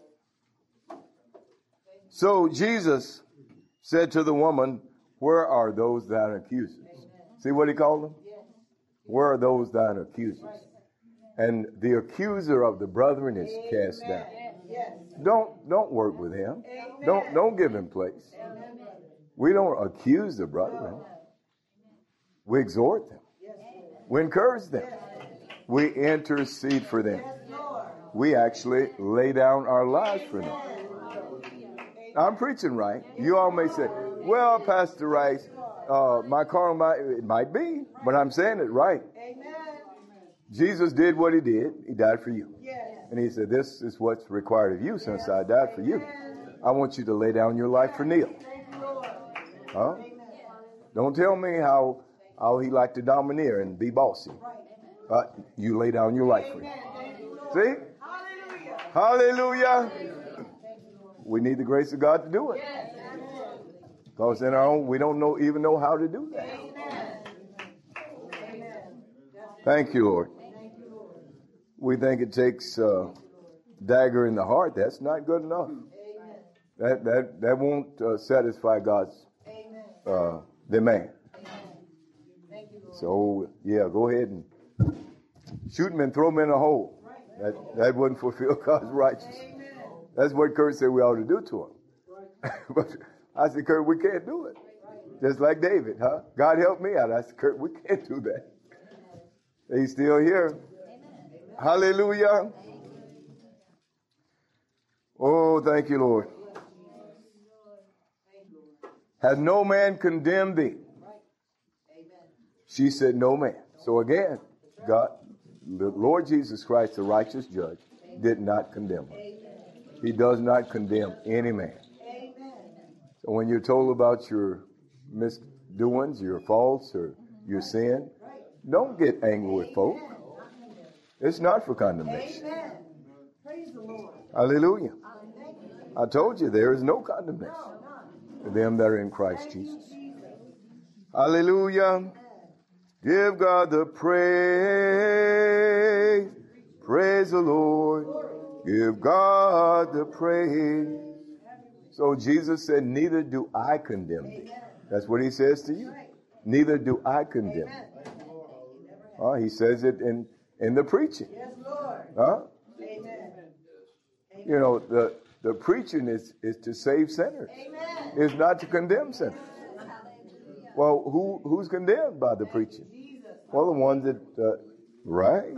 So Jesus said to the woman, where are those thine accusers? See what he called them? Where are those thine accusers? And the accuser of the brethren is cast down. Don't work with him. Don't give him place. We don't accuse the brethren. We exhort them. We encourage them. We intercede for them. We actually lay down our lives for them. I'm preaching right. You all may say, well, Pastor Rice, my carnal mind, it might be, but I'm saying it right. Jesus did what he did. He died for you. And he said, this is what's required of you since I died for you. I want you to lay down your life for Neil. Huh? Don't tell me how he liked to domineer and be bossy. You lay down your life for him. See? Hallelujah. We need the grace of God to do it. Because in our own, we don't even know how to do that. Thank you, Lord. We think it takes a dagger in the heart. That's not good enough. That won't satisfy God's demand. So, yeah, go ahead and shoot him and throw him in a hole. That wouldn't fulfill God's righteousness. That's what Kurt said we ought to do to him. But I said, Kurt, we can't do it. Just like David, huh? God help me out. I said, Kurt, we can't do that. He's still here. Hallelujah. Oh, thank you, Lord. Has no man condemned thee? She said, no man. So again, God, the Lord Jesus Christ, the righteous judge, did not condemn her. He does not condemn any man. So when you're told about your misdoings, your faults, or your sin, don't get angry with folk. It's not for condemnation. Hallelujah. I told you there is no condemnation to them that are in Christ Jesus. Hallelujah. Give God the praise. Praise the Lord. Give God the praise. So Jesus said, neither do I condemn thee. That's what he says to you. Neither do I condemn thee. He says it in the preaching. You know, the preaching is to save sinners. It's not to condemn sinners. Well, who's condemned by the preaching? Well, the ones that, right.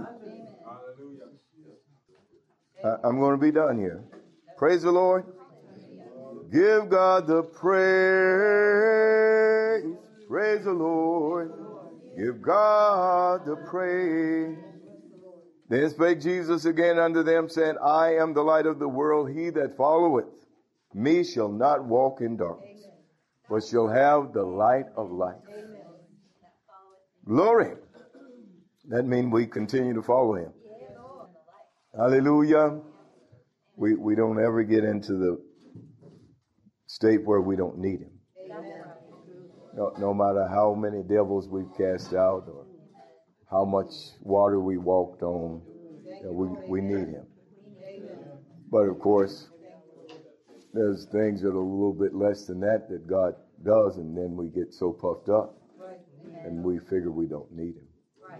I'm going to be done here. Praise the Lord. Give God the praise. Praise the Lord. Give God the praise. Then spake Jesus again unto them, saying, I am the light of the world. He that followeth me shall not walk in darkness, but shall have the light of life. Glory. That means we continue to follow him. Hallelujah. We don't ever get into the state where we don't need him. No matter how many devils we've cast out or how much water we walked on, we need him. But of course, there's things that are a little bit less than that God does, and then we get so puffed up and we figure we don't need him.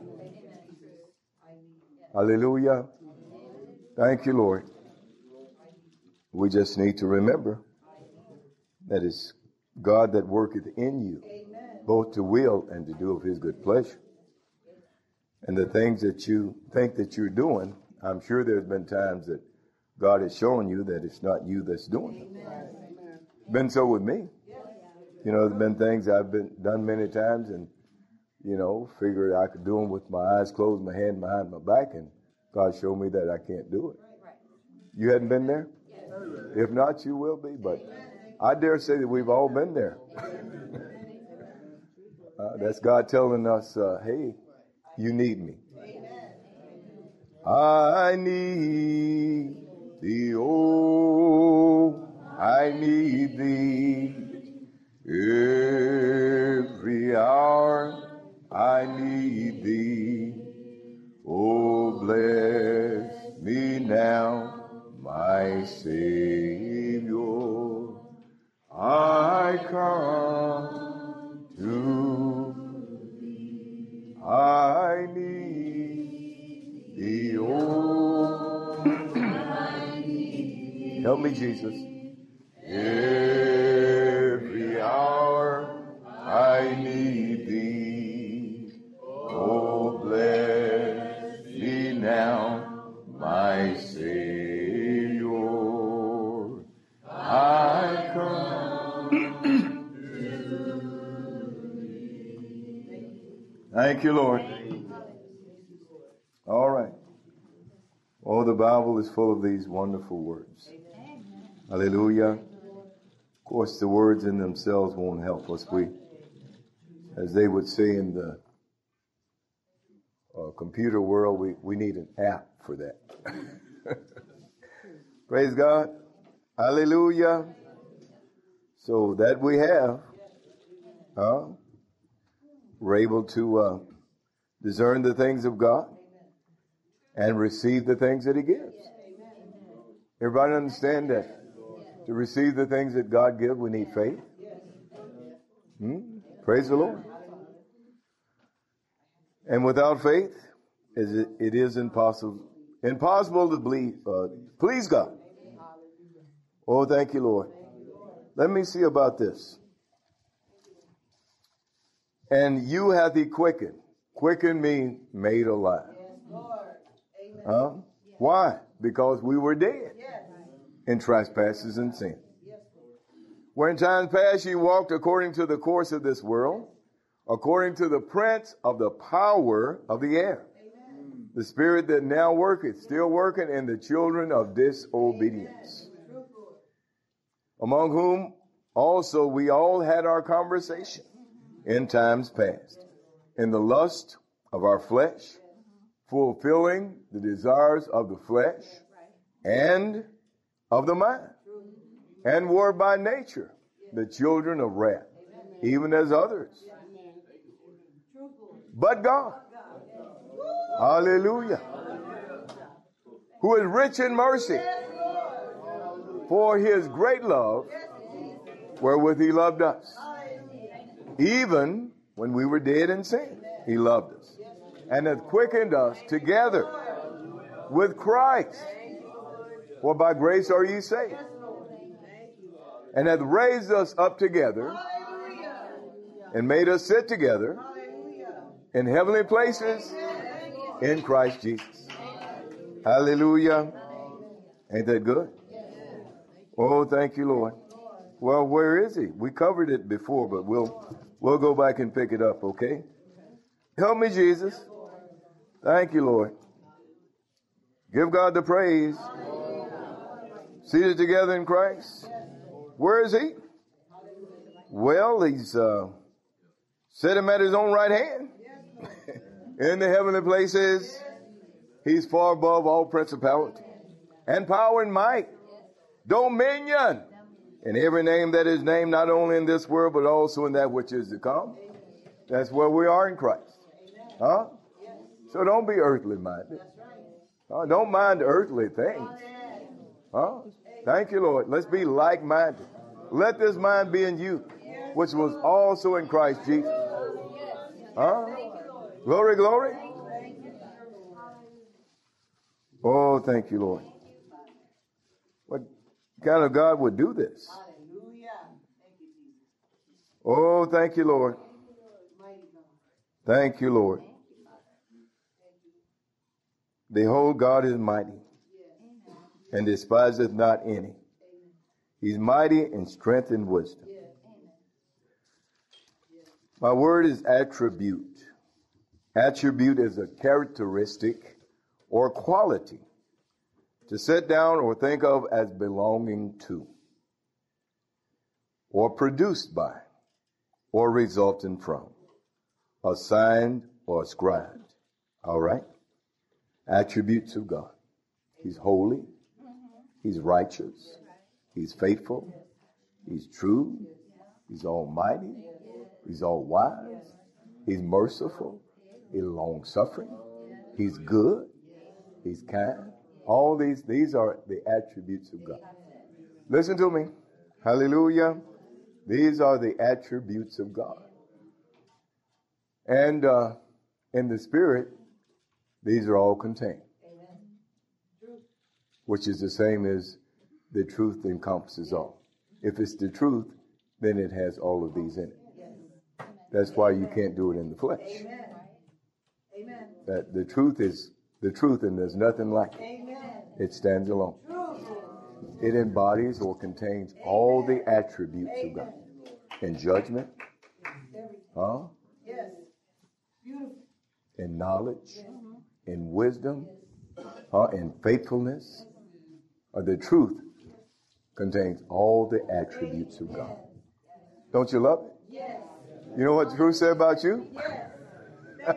Hallelujah. Thank you, Lord. We just need to remember that it's God that worketh in you, both to will and to do of his good pleasure. And the things that you think that you're doing, I'm sure there's been times that God has shown you that it's not you that's doing them. It's been so with me. You know, there's been things I've done many times and, figured I could do them with my eyes closed, my hand behind my back, and God showed me that I can't do it. You hadn't been there? If not, you will be, but I dare say that we've all been there. That's God telling us, hey, you need me. I need thee, oh, I need thee. Every hour I need thee. Oh, bless me now, my Savior. I come to thee. I need thee, oh. Help me, Jesus. Every hour I need thee. Oh, bless me now, my Savior. I Thank you, Lord. All right. Oh, the Bible is full of these wonderful words. Hallelujah. Of course, the words in themselves won't help us. As they would say in the computer world, we need an app for that. Praise God. Hallelujah. So that we have, we're able to discern the things of God and receive the things that He gives. Everybody understand that? To receive the things that God gives, we need faith. Praise the Lord. And without faith, it is impossible to please God. Oh, thank you, Lord. Let me see about this. And you hath He quickened. Quickened means made alive. Why? Because we were dead in trespasses and sin. Where in times past ye walked according to the course of this world, according to the prince of the power of the air. The spirit that now worketh, still working in the children of disobedience. Among whom also we all had our conversation in times past, in the lust of our flesh, fulfilling the desires of the flesh and of the mind, and were by nature the children of wrath, even as others. But God, hallelujah, who is rich in mercy, for His great love, wherewith He loved us, even when we were dead in sin, He loved us, and hath quickened us together with Christ. For by grace are ye saved, and hath raised us up together, and made us sit together in heavenly places in Christ Jesus. Hallelujah. Ain't that good? Oh, thank you, Lord. Well, where is He? We covered it before, but we'll go back and pick it up, okay? Help me, Jesus. Thank you, Lord. Give God the praise. Seated together in Christ. Where is He? Well, He's set Him at His own right hand in the heavenly places. He's far above all principality and power and might, dominion, and every name that is named, not only in this world, but also in that which is to come. That's where we are in Christ. So don't be earthly minded. Don't mind earthly things. Thank you, Lord. Let's be like-minded. Let this mind be in you, which was also in Christ Jesus. Glory, glory. Oh, thank you, Lord. What kind of God would do this? Oh, thank you, Lord. Thank you, Lord. Behold, God is mighty and despiseth not any. He's mighty in strength and wisdom. My word is attribute. Attribute is a characteristic or quality to set down or think of as belonging to, or produced by, or resulting from, assigned or ascribed. All right? Attributes of God. He's holy. He's righteous. He's faithful. He's true. He's almighty. He's all wise. He's merciful. He's long-suffering. He's good. He's kind. All these are the attributes of God. Listen to me. Hallelujah. These are the attributes of God. And in the Spirit, these are all contained. Which is the same as the truth encompasses all. If it's the truth, then it has all of these in it. That's why you can't do it in the flesh. That the truth is the truth, and there's nothing like it. It stands alone. It embodies or contains all the attributes of God. In judgment, in knowledge, in wisdom, in faithfulness. The truth contains all the attributes of God. Don't you love it? Yes. You know what the truth said about you? Yes.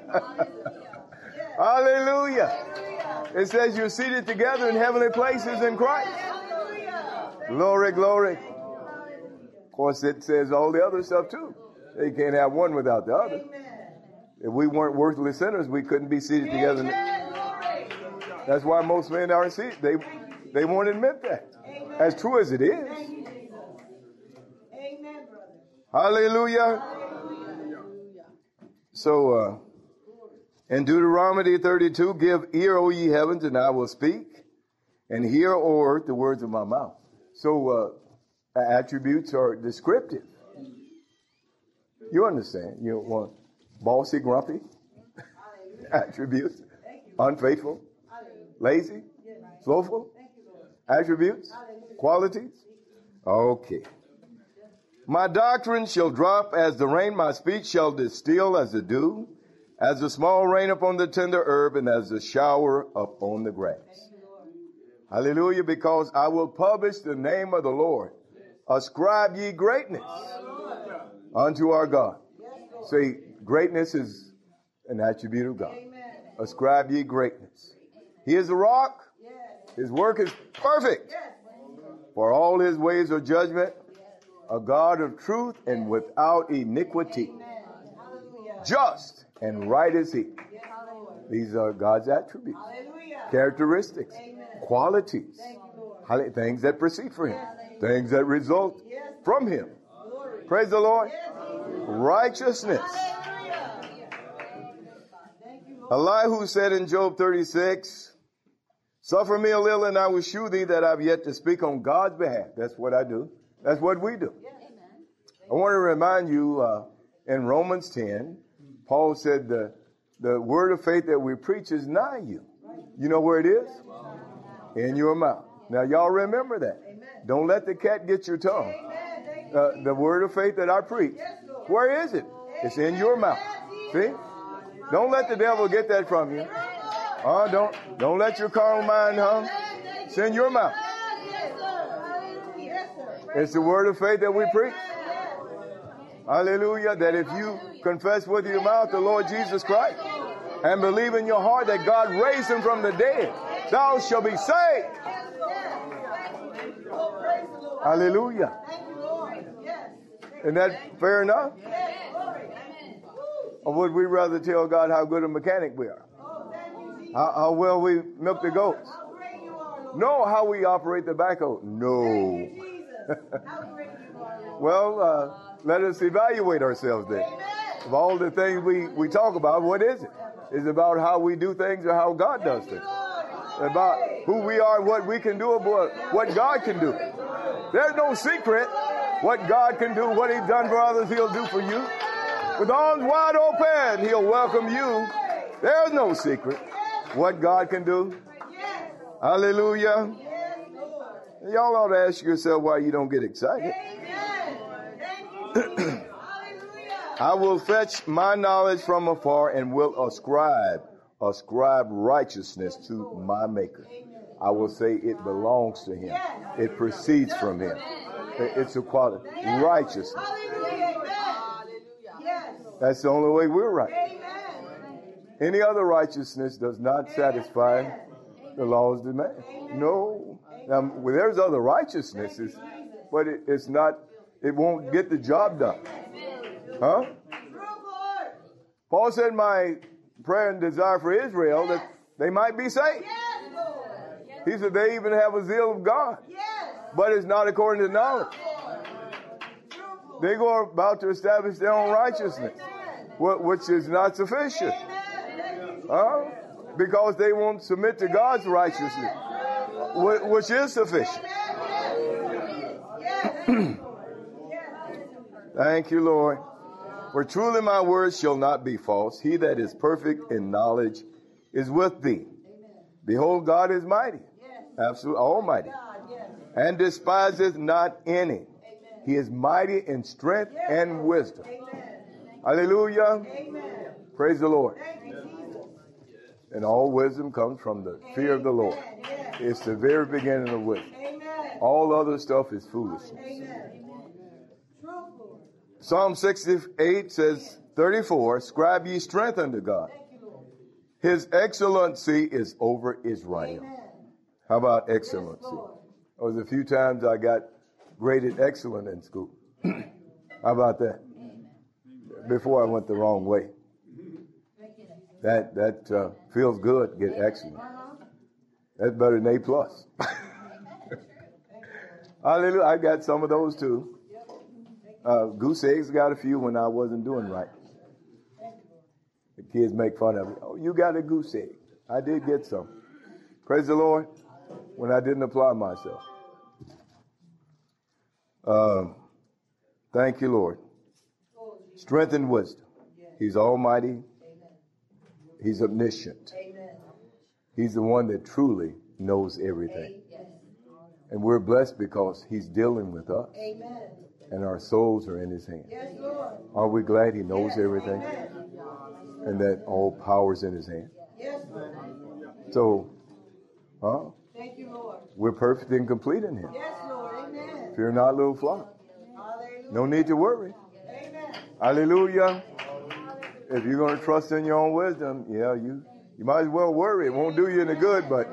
Hallelujah. It says you're seated together in heavenly places in Christ. Glory, glory. Of course, it says all the other stuff too. You can't have one without the other. If we weren't worthless sinners, we couldn't be seated together. That's why most men aren't seated. They won't admit that. As true as it is. Amen, brother. Hallelujah. So, in Deuteronomy 32, give ear, O ye heavens, and I will speak, and hear, O earth, the words of my mouth. So, attributes are descriptive. You understand? You want bossy, grumpy, attributes, unfaithful, lazy, slothful, attributes, qualities. Okay. My doctrine shall drop as the rain, my speech shall distill as the dew, as the small rain upon the tender herb, and as the shower upon the grass. Hallelujah, because I will publish the name of the Lord. Ascribe ye greatness unto our God. See, greatness is an attribute of God. Ascribe ye greatness. He is a rock. His work is perfect. For all his ways are judgment, a God of truth and without iniquity. Just and right is he. These are God's attributes, characteristics, qualities, things that proceed from him, things that result from him. Praise the Lord. Righteousness. Elihu said in Job 36, suffer me a little and I will shew thee that I have yet to speak on God's behalf. That's what I do. That's what we do. I want to remind you, in Romans 10, Paul said the word of faith that we preach is nigh you. You know where it is? In your mouth. Now, y'all remember that. Don't let the cat get your tongue. The word of faith that I preach, where is it? It's in your mouth. See? Don't let the devil get that from you. Don't let your carnal mind hum. It's in your mouth. It's the word of faith that we preach. Hallelujah. That if you confess with your mouth the Lord Jesus Christ and believe in your heart that God raised him from the dead, thou shalt be saved. Hallelujah. Isn't that fair enough? Or would we rather tell God how good a mechanic we are? How well we milk the goats? No, how we operate the backhoe? No. Well, let us evaluate ourselves then. Of all the things we talk about, what is it? Is it about how we do things or how God does things? About who we are, what we can do, what God can do. There's no secret. What God can do, what he's done for others, he'll do for you. With arms wide open, he'll welcome you. There's no secret. What God can do. Hallelujah. Y'all ought to ask yourself why you don't get excited. I will fetch my knowledge from afar and will ascribe righteousness to my Maker. I will say it belongs to him. It proceeds from him. It's a quality. Righteousness. That's the only way we're right. Any other righteousness does not satisfy the laws of man. No. Now, there's other righteousnesses, but it's not, it won't get the job done. Huh? Paul said, my prayer and desire for Israel that they might be saved. He said they even have a zeal of God, but it's not according to knowledge. They go about to establish their own righteousness, which is not sufficient. Because they won't submit to God's righteousness, which is sufficient. Thank you, Lord. For truly my words shall not be false. He that is perfect in knowledge is with thee. Behold, God is mighty, absolute, almighty, and despiseth not any. He is mighty in strength and wisdom. Hallelujah. Praise the Lord. And all wisdom comes from the fear of the Lord. It's the very beginning of wisdom. All other stuff is foolishness. Psalm 68 says, 34, ascribe ye strength unto God. His excellency is over Israel. How about excellency? There was a few times I got graded excellent in school. How about that? Before I went the wrong way. That feels good, get excellent. That's better than A+. Hallelujah. I got some of those too. Goose eggs got a few when I wasn't doing right. The kids make fun of me. Oh, you got a goose egg. I did get some. Praise the Lord. When I didn't apply myself. Thank you, Lord. Strength and wisdom. He's almighty. He's omniscient. He's the one that truly knows everything. And we're blessed because he's dealing with us. And our souls are in his hand. Are we glad he knows everything? And that all power's in his hand? So, Thank you, Lord. we're perfect and complete in him. Yes, Lord. Amen. Fear not, little flock. Hallelujah. No need to worry. Amen. Hallelujah. If you're going to trust in your own wisdom, yeah, you might as well worry. It won't do you any good, but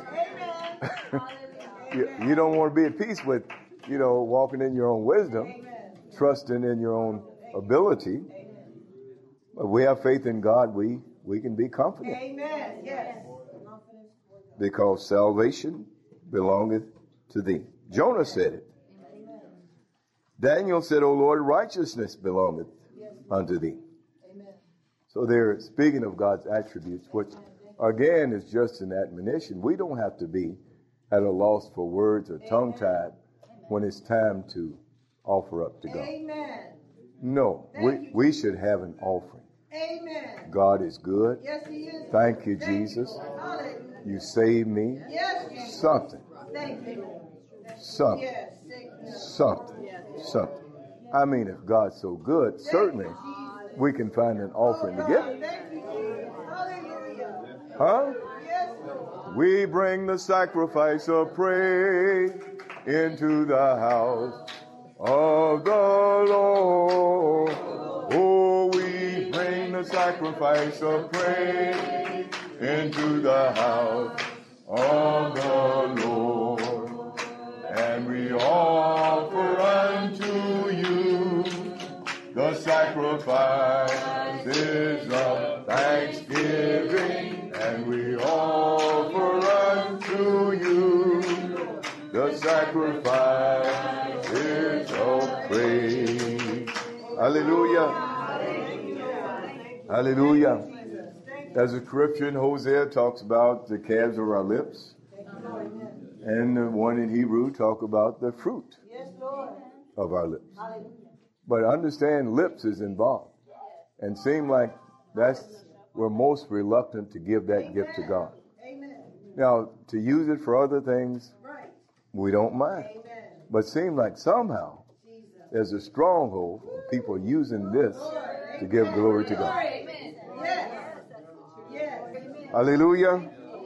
you don't want to be at peace with, walking in your own wisdom, trusting in your own ability. But we have faith in God. We can be confident. Amen. Yes. Because salvation belongeth to thee. Jonah said it. Daniel said, O Lord, righteousness belongeth unto thee. So they're speaking of God's attributes, which again is just an admonition. We don't have to be at a loss for words or tongue-tied when it's time to offer up to God. Amen. No, we should have an offering. Amen. God is good. Yes, he is. Thank you, Jesus. Hallelujah. You saved me. Yes. Something. Thank you. Something. Yes. Something. I mean, if God's so good, certainly we can find an offering to give. Thank you, Jesus. Hallelujah. Huh? Yes, Lord. We bring the sacrifice of praise into the house of the Lord. Oh, we bring the sacrifice of praise into the house of the Lord. And we offer unto you the sacrifices of thanksgiving. And we offer unto you the sacrifices of praise. Hallelujah. Hallelujah. As the scripture in Hosea talks about the calves of our lips, and the one in Hebrew talk about the fruit of our lips. But understand, lips is involved, and seem like we're most reluctant to give that gift to God. Now, to use it for other things, we don't mind. But seem like somehow there's a stronghold of people using this to give glory to God. Hallelujah.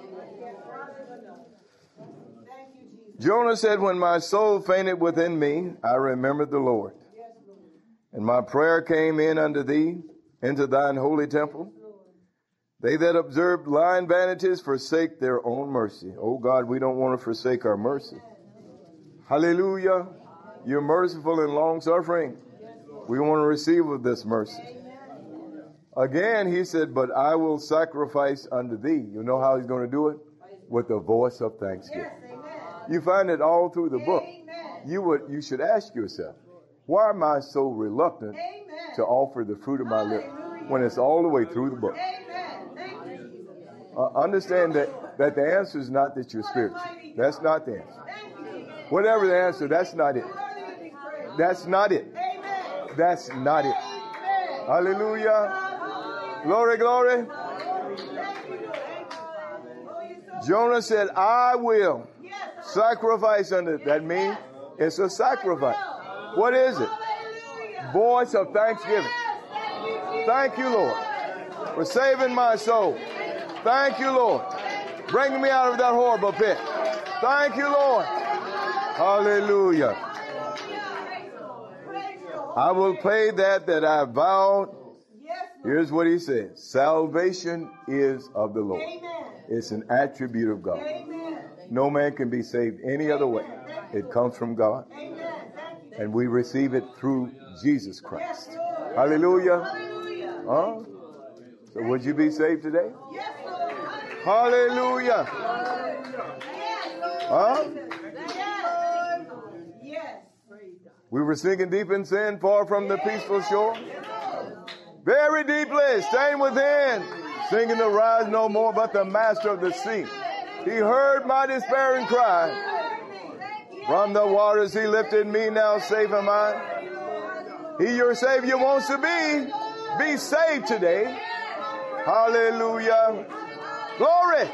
Jonah said, when my soul fainted within me, I remembered the Lord. And my prayer came in unto thee, into thine holy temple. They that observe lying vanities forsake their own mercy. Oh God, we don't want to forsake our mercy. Hallelujah. You're merciful and long-suffering. We want to receive of this mercy. Again, he said, but I will sacrifice unto thee. You know how he's going to do it? With the voice of thanksgiving. You find it all through the book. You should ask yourself, why am I so reluctant to offer the fruit of my lips when it's all the way through the book? Understand that the answer is not that you're spiritual. That's not the answer. Whatever the answer, that's not it. That's not it. That's not it. Hallelujah. Glory, glory. Jonah said, I will sacrifice unto. That means it's a sacrifice. What is it? Voice of thanksgiving. Thank you, Lord, for saving my soul. Thank you, Lord. Bring me out of that horrible pit. Thank you, Lord. Hallelujah. I will pay that I vowed. Here's what he says. Salvation is of the Lord. It's an attribute of God. No man can be saved any other way. It comes from God. And we receive it through Jesus Christ. Hallelujah. Huh? So would you be saved today? Hallelujah. Huh? We were sinking deep in sin, far from the peaceful shore. Very deeply, staying within, singing to rise no more, but the master of the sea. He heard my despairing cry. From the waters he lifted me, now safe am I. He your Savior wants to be saved today. Hallelujah. Glory.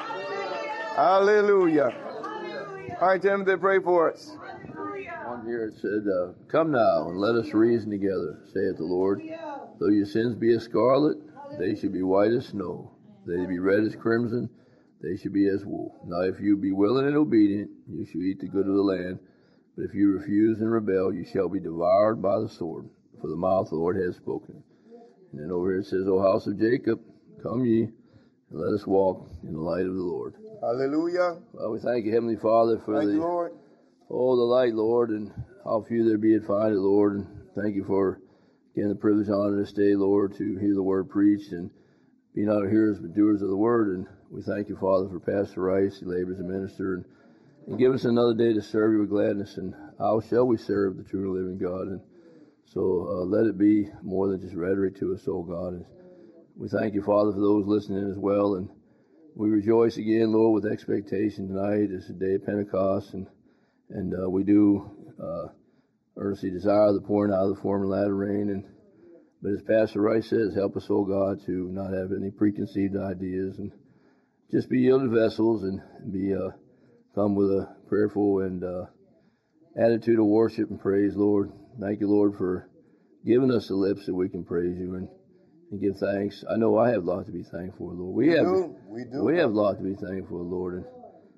Hallelujah. All right, Timothy, pray for us. On here it said, come now and let us reason together, saith the Lord. Though your sins be as scarlet, they should be white as snow. They be red as crimson, they should be as wool. Now if you be willing and obedient, you shall eat the good of the land. But if you refuse and rebel, you shall be devoured by the sword. For the mouth of the Lord has spoken. And then over here it says, O house of Jacob, come ye, and let us walk in the light of the Lord. Hallelujah. Well, we thank you, Heavenly Father, for Thank you, Lord. the light, Lord, and how few there be to find it, Lord. And thank you for, again, the privilege and honor this day, Lord, to hear the word preached and be not hearers but doers of the word. And we thank you, Father, for Pastor Rice, who labors and minister, and give us another day to serve you with gladness. And how shall we serve the true and living God? And so let it be more than just rhetoric to us, oh God. And we thank you, Father, for those listening as well. And we rejoice again, Lord, with expectation tonight. It's the day of Pentecost, and we do earnestly desire the pouring out of the former latter rain. But as Pastor Rice says, help us, oh God, to not have any preconceived ideas and just be yielded vessels and be come with a prayerful and attitude of worship and praise, Lord. Thank you, Lord, for giving us the lips that we can praise you and give thanks. I know I have a lot to be thankful for, Lord. We have a lot to be thankful for, Lord. And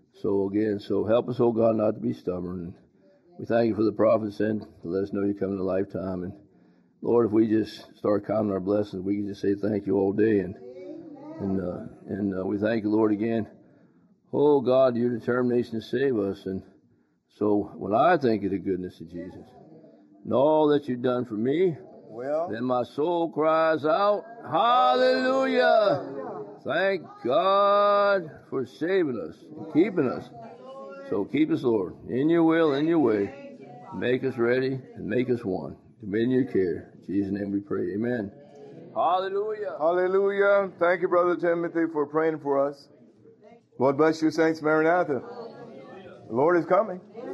so help us, oh God, not to be stubborn. And we thank you for the prophet sent to let us know you come in a lifetime. And Lord, if we just start counting our blessings, we can just say thank you all day. And we thank you, Lord, again. Oh God, your determination to save us. And so when I think of the goodness of Jesus and all that you've done for me, then my soul cries out, hallelujah! Thank God for saving us and keeping us. So keep us, Lord, in your will, in your way. Make us ready and make us one. Commit in your care. In Jesus' name we pray. Amen. Hallelujah. Hallelujah. Thank you, Brother Timothy, for praying for us. Lord bless you, saints. Maranatha. The Lord is coming.